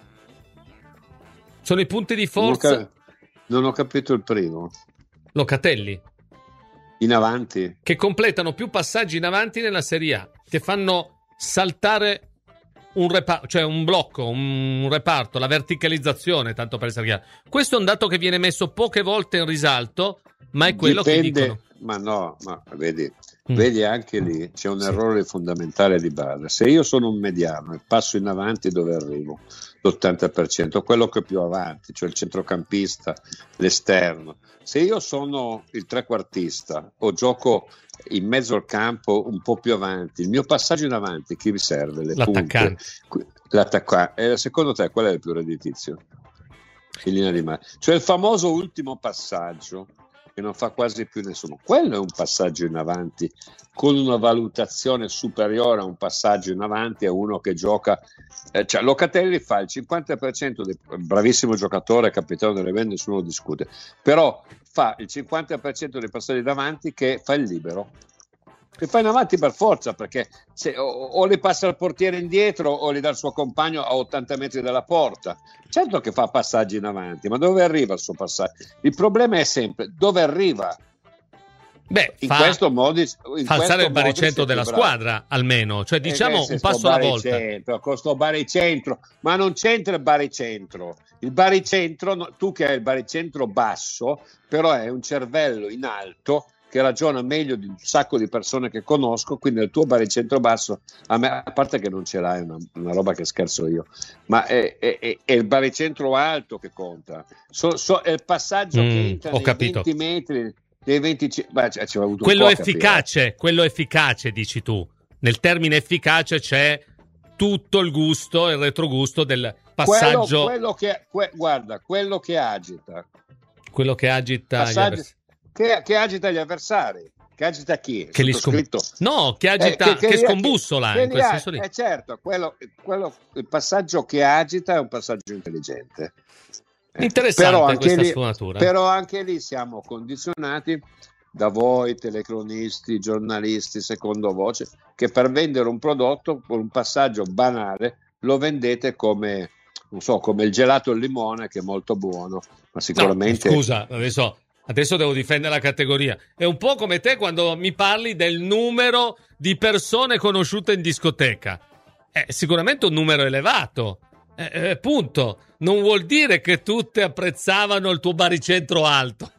Sono i punti di forza. Non ho, cap- non ho capito il primo. Locatelli. In avanti? Che completano più passaggi in avanti nella Serie A, che fanno saltare un reparto, cioè un blocco, un reparto, la verticalizzazione, tanto per essere chiaro. Questo è un dato che viene messo poche volte in risalto, ma è quello Dipende, che dicono. Ma no, ma vedi, Mm. vedi anche lì c'è un Sì. errore fondamentale di base. Se io sono un mediano e passo in avanti, dove arrivo? L'ottanta per cento, quello che è più avanti, cioè il centrocampista, l'esterno. Se io sono il trequartista o gioco in mezzo al campo un po' più avanti, il mio passaggio in avanti chi vi serve? Le L'attaccante. punte. L'attaccante. E secondo te qual è il più redditizio? In linea di mare. Cioè il famoso ultimo passaggio che non fa quasi più nessuno. Quello è un passaggio in avanti con una valutazione superiore a un passaggio in avanti a uno che gioca. Eh, cioè Locatelli fa il cinquanta per cento dei, bravissimo giocatore, capitano delle Juve, nessuno discute, però fa il cinquanta per cento dei passaggi davanti che fa il libero, che fa in avanti per forza, perché se, o, o li passa al portiere indietro o li dà al suo compagno a ottanta metri dalla porta. Certo che fa passaggi in avanti, ma dove arriva il suo passaggio? Il problema è sempre dove arriva. Beh, in fa, questo modo in fa alzare questo il baricentro modo della siete bravi. squadra, almeno, cioè diciamo Eh, un passo alla volta. Baricentro, con sto baricentro, ma non c'entra il baricentro. Il baricentro, no, tu che hai il baricentro basso, però è un cervello in alto che ragiona meglio di un sacco di persone che conosco, quindi il tuo baricentro basso, a, me, a parte che non ce l'hai, è una, una roba che scherzo io, ma è, è, è, è il baricentro alto che conta. So, so, è il passaggio Mm, che entra ho nei capito. venti metri, nei venticinque, beh, ci- ci aveva avuto un Quello po' a efficace, capire. quello efficace, dici tu. Nel termine efficace c'è tutto il gusto, il retrogusto del passaggio, Quello, quello che, que- guarda, quello che agita, quello che agita gli passaggi- avversari. che, che agita gli avversari, che agita chi? Che li scom- Sottoscritto. No, che agita, Eh, che, li- scombussola, che in li quel ha- senso lì. eh, certo, quello, quello- il passaggio che agita è un passaggio intelligente. Eh, Interessante però anche questa lì- sfumatura. Però anche lì siamo condizionati da voi, telecronisti, giornalisti, secondo voce, che per vendere un prodotto con un passaggio banale lo vendete come, non so, come il gelato al limone, che è molto buono, ma sicuramente... No, scusa, adesso, adesso devo difendere la categoria. È un po' come te quando mi parli del numero di persone conosciute in discoteca. È sicuramente un numero elevato. Eh, eh, punto. Non vuol dire che tutte apprezzavano il tuo baricentro alto.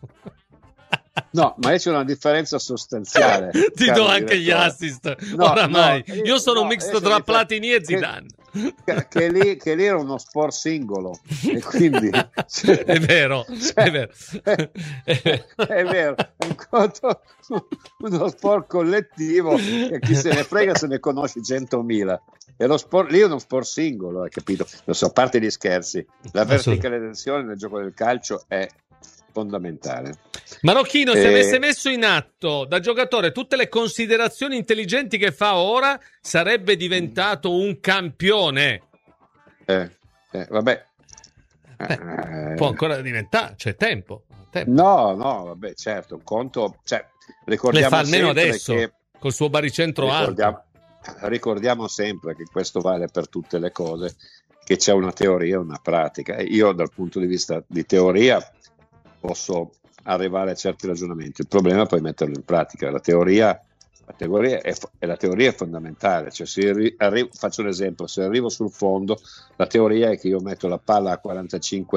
No, ma c'è una differenza sostanziale. Ti caro do anche gli direttore. assist. No, Oramai. no, Io sono no, un mix adesso tra mi fa- Platini e che- Zidane. Che, che lì, che lì era uno sport singolo e quindi È vero, è vero. è, è vero, è un conto, uno sport collettivo che chi se ne frega se ne conosci centomila. E lo sport, lì è uno sport singolo, hai capito? Lo so, a parte gli scherzi, la verticalizzazione nel gioco del calcio è fondamentale. Marocchino, se Eh, avesse messo in atto da giocatore tutte le considerazioni intelligenti che fa ora, sarebbe diventato un campione. Eh, eh, vabbè. Beh, Eh, può ancora diventare, c'è tempo. tempo. No, no, vabbè, certo, un conto, cioè, ricordiamo Le fa almeno sempre adesso, che col suo baricentro ricordiamo, alto. ricordiamo sempre che questo vale per tutte le cose, che c'è una teoria e una pratica. Io dal punto di vista di teoria posso arrivare a certi ragionamenti, il problema è poi metterlo in pratica. La teoria, la teoria, è, è, la teoria è fondamentale, cioè se arri- arrivo, faccio un esempio, se arrivo sul fondo, la teoria è che io metto la palla a quarantacinque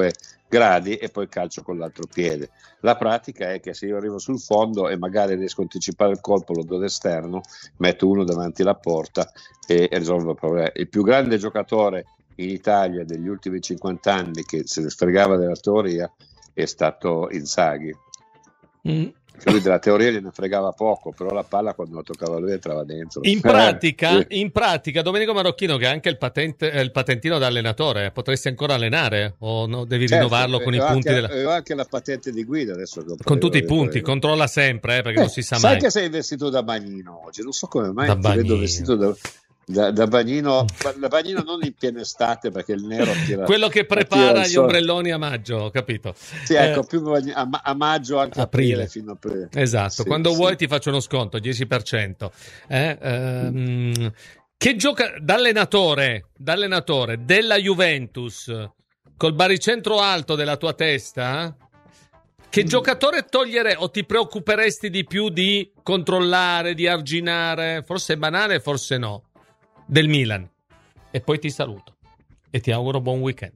gradi e poi calcio con l'altro piede. La pratica è che se io arrivo sul fondo e magari riesco a anticipare il colpo, lo do d'esterno, metto uno davanti alla porta e, e risolvo il problema. Il più grande giocatore in Italia degli ultimi cinquanta anni che se ne sfregava della teoria è stato Inzaghi. Mm. Lui della teoria gliene fregava poco, però la palla quando la toccava lui entrava dentro. In pratica, eh, in pratica Domenico Marocchino, che ha anche il, patente, il patentino da allenatore, potresti ancora allenare o no? Devi certo, rinnovarlo con i punti anche, della... Avevo anche la patente di guida adesso che con tutti i punti, io. Controlla sempre eh, perché eh, non si sa sai mai. Sai che sei vestito da bagnino oggi, non so come mai da ti bagnino. Vedo vestito da... Da, da bagnino, da bagnino non in piena estate perché il nero tira, quello che prepara gli ombrelloni a maggio, ho capito? Sì, ecco, eh, più a, a maggio anche aprile, aprile fino a aprile. Esatto, sì, quando sì. Vuoi ti faccio uno sconto dieci per cento. Eh, ehm, mm. Che gioca da allenatore, da allenatore della Juventus col baricentro alto della tua testa? Che mm. giocatore togliere o ti preoccuperesti di più di controllare, di arginare? Forse è banale, forse no. Del Milan. E poi ti saluto e ti auguro buon weekend.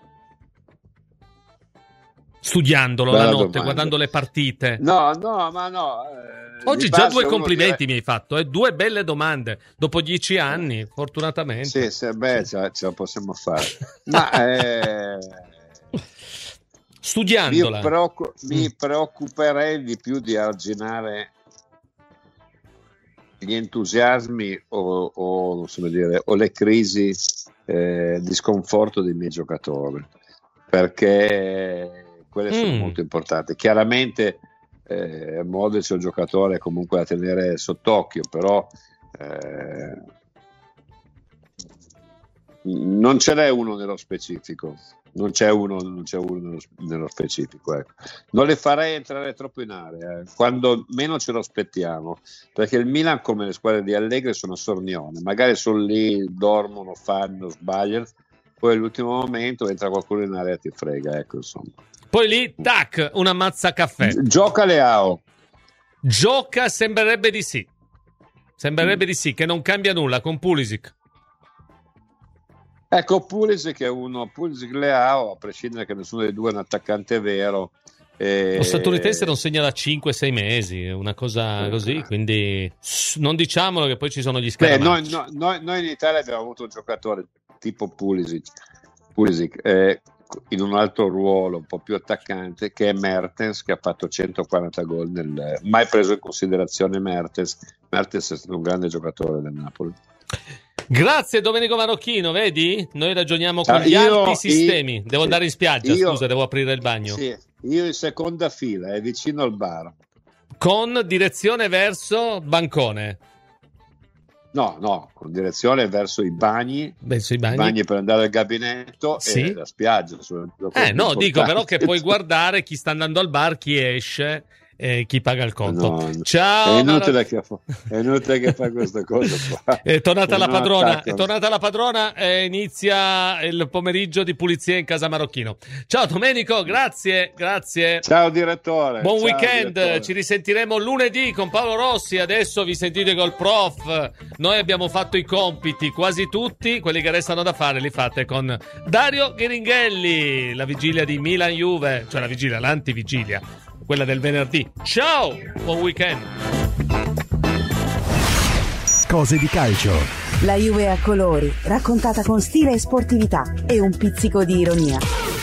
Studiandolo Bella la notte, domanda. Guardando le partite. No, no, ma no. Eh, Oggi già due complimenti dire... mi hai fatto, eh? Due belle domande dopo dieci anni, fortunatamente. Sì, sì beh, ce, ce la possiamo fare. Ma eh... studiandola. Mi, preoccu- mi preoccuperei di più di arginare gli entusiasmi o, o, non so dire, o le crisi eh, di sconforto dei miei giocatori, perché quelle sono mm. molto importanti. Chiaramente eh, Modric è un giocatore comunque da tenere sott'occhio, però eh, non ce n'è uno nello specifico. Non c'è uno, non c'è uno nello, nello specifico, ecco. Non le farei entrare troppo in area, eh. Quando meno ce lo aspettiamo, perché il Milan, come le squadre di Allegri, sono sornione, magari sono lì, dormono, fanno, sbagliano, poi all'ultimo momento entra qualcuno in area e ti frega, ecco, insomma. Poi lì, tac, una mazza caffè. Gioca Leao. Gioca, sembrerebbe di sì. Sembrerebbe mm. di sì, che non cambia nulla con Pulisic. Ecco, Pulisic è uno, Pulisic Leao, a prescindere che nessuno dei due è un attaccante vero. E... Lo statunitense non segna da cinque sei mesi, una cosa così, quindi non diciamolo che poi ci sono gli scaramacci. Noi, noi, noi in Italia abbiamo avuto un giocatore tipo Pulisic, Pulisic eh, in un altro ruolo, un po' più attaccante, che è Mertens, che ha fatto centoquaranta gol, nel, mai preso in considerazione Mertens. Mertens è stato un grande giocatore del Napoli. Grazie Domenico Marocchino, vedi? Noi ragioniamo con ah, gli io, alti sistemi. Io, devo sì, andare in spiaggia, io, scusa, devo aprire il bagno. Sì, io in seconda fila, è vicino al bar. Con direzione verso bancone? No, no, con direzione verso i bagni, verso i bagni, bagni per andare al gabinetto sì. E la spiaggia. Eh no, dico però che puoi guardare chi sta andando al bar, chi esce e chi paga il conto. No, no. Ciao. È inutile, che fa, è inutile che fa questa cosa qua. È tornata la padrona, è tornata la padrona e inizia il pomeriggio di pulizia in casa Marocchino. Ciao Domenico, grazie, grazie. Ciao direttore. Buon Ciao, weekend, direttore. Ci risentiremo lunedì con Paolo Rossi. Adesso vi sentite col prof. Noi abbiamo fatto i compiti, quasi tutti, quelli che restano da fare li fate con Dario Ghiringhelli. La vigilia di Milan-Juve, cioè la vigilia, l'antivigilia, quella del venerdì. Ciao, buon weekend. Cose di calcio. La Juve a colori, raccontata con stile e sportività e un pizzico di ironia.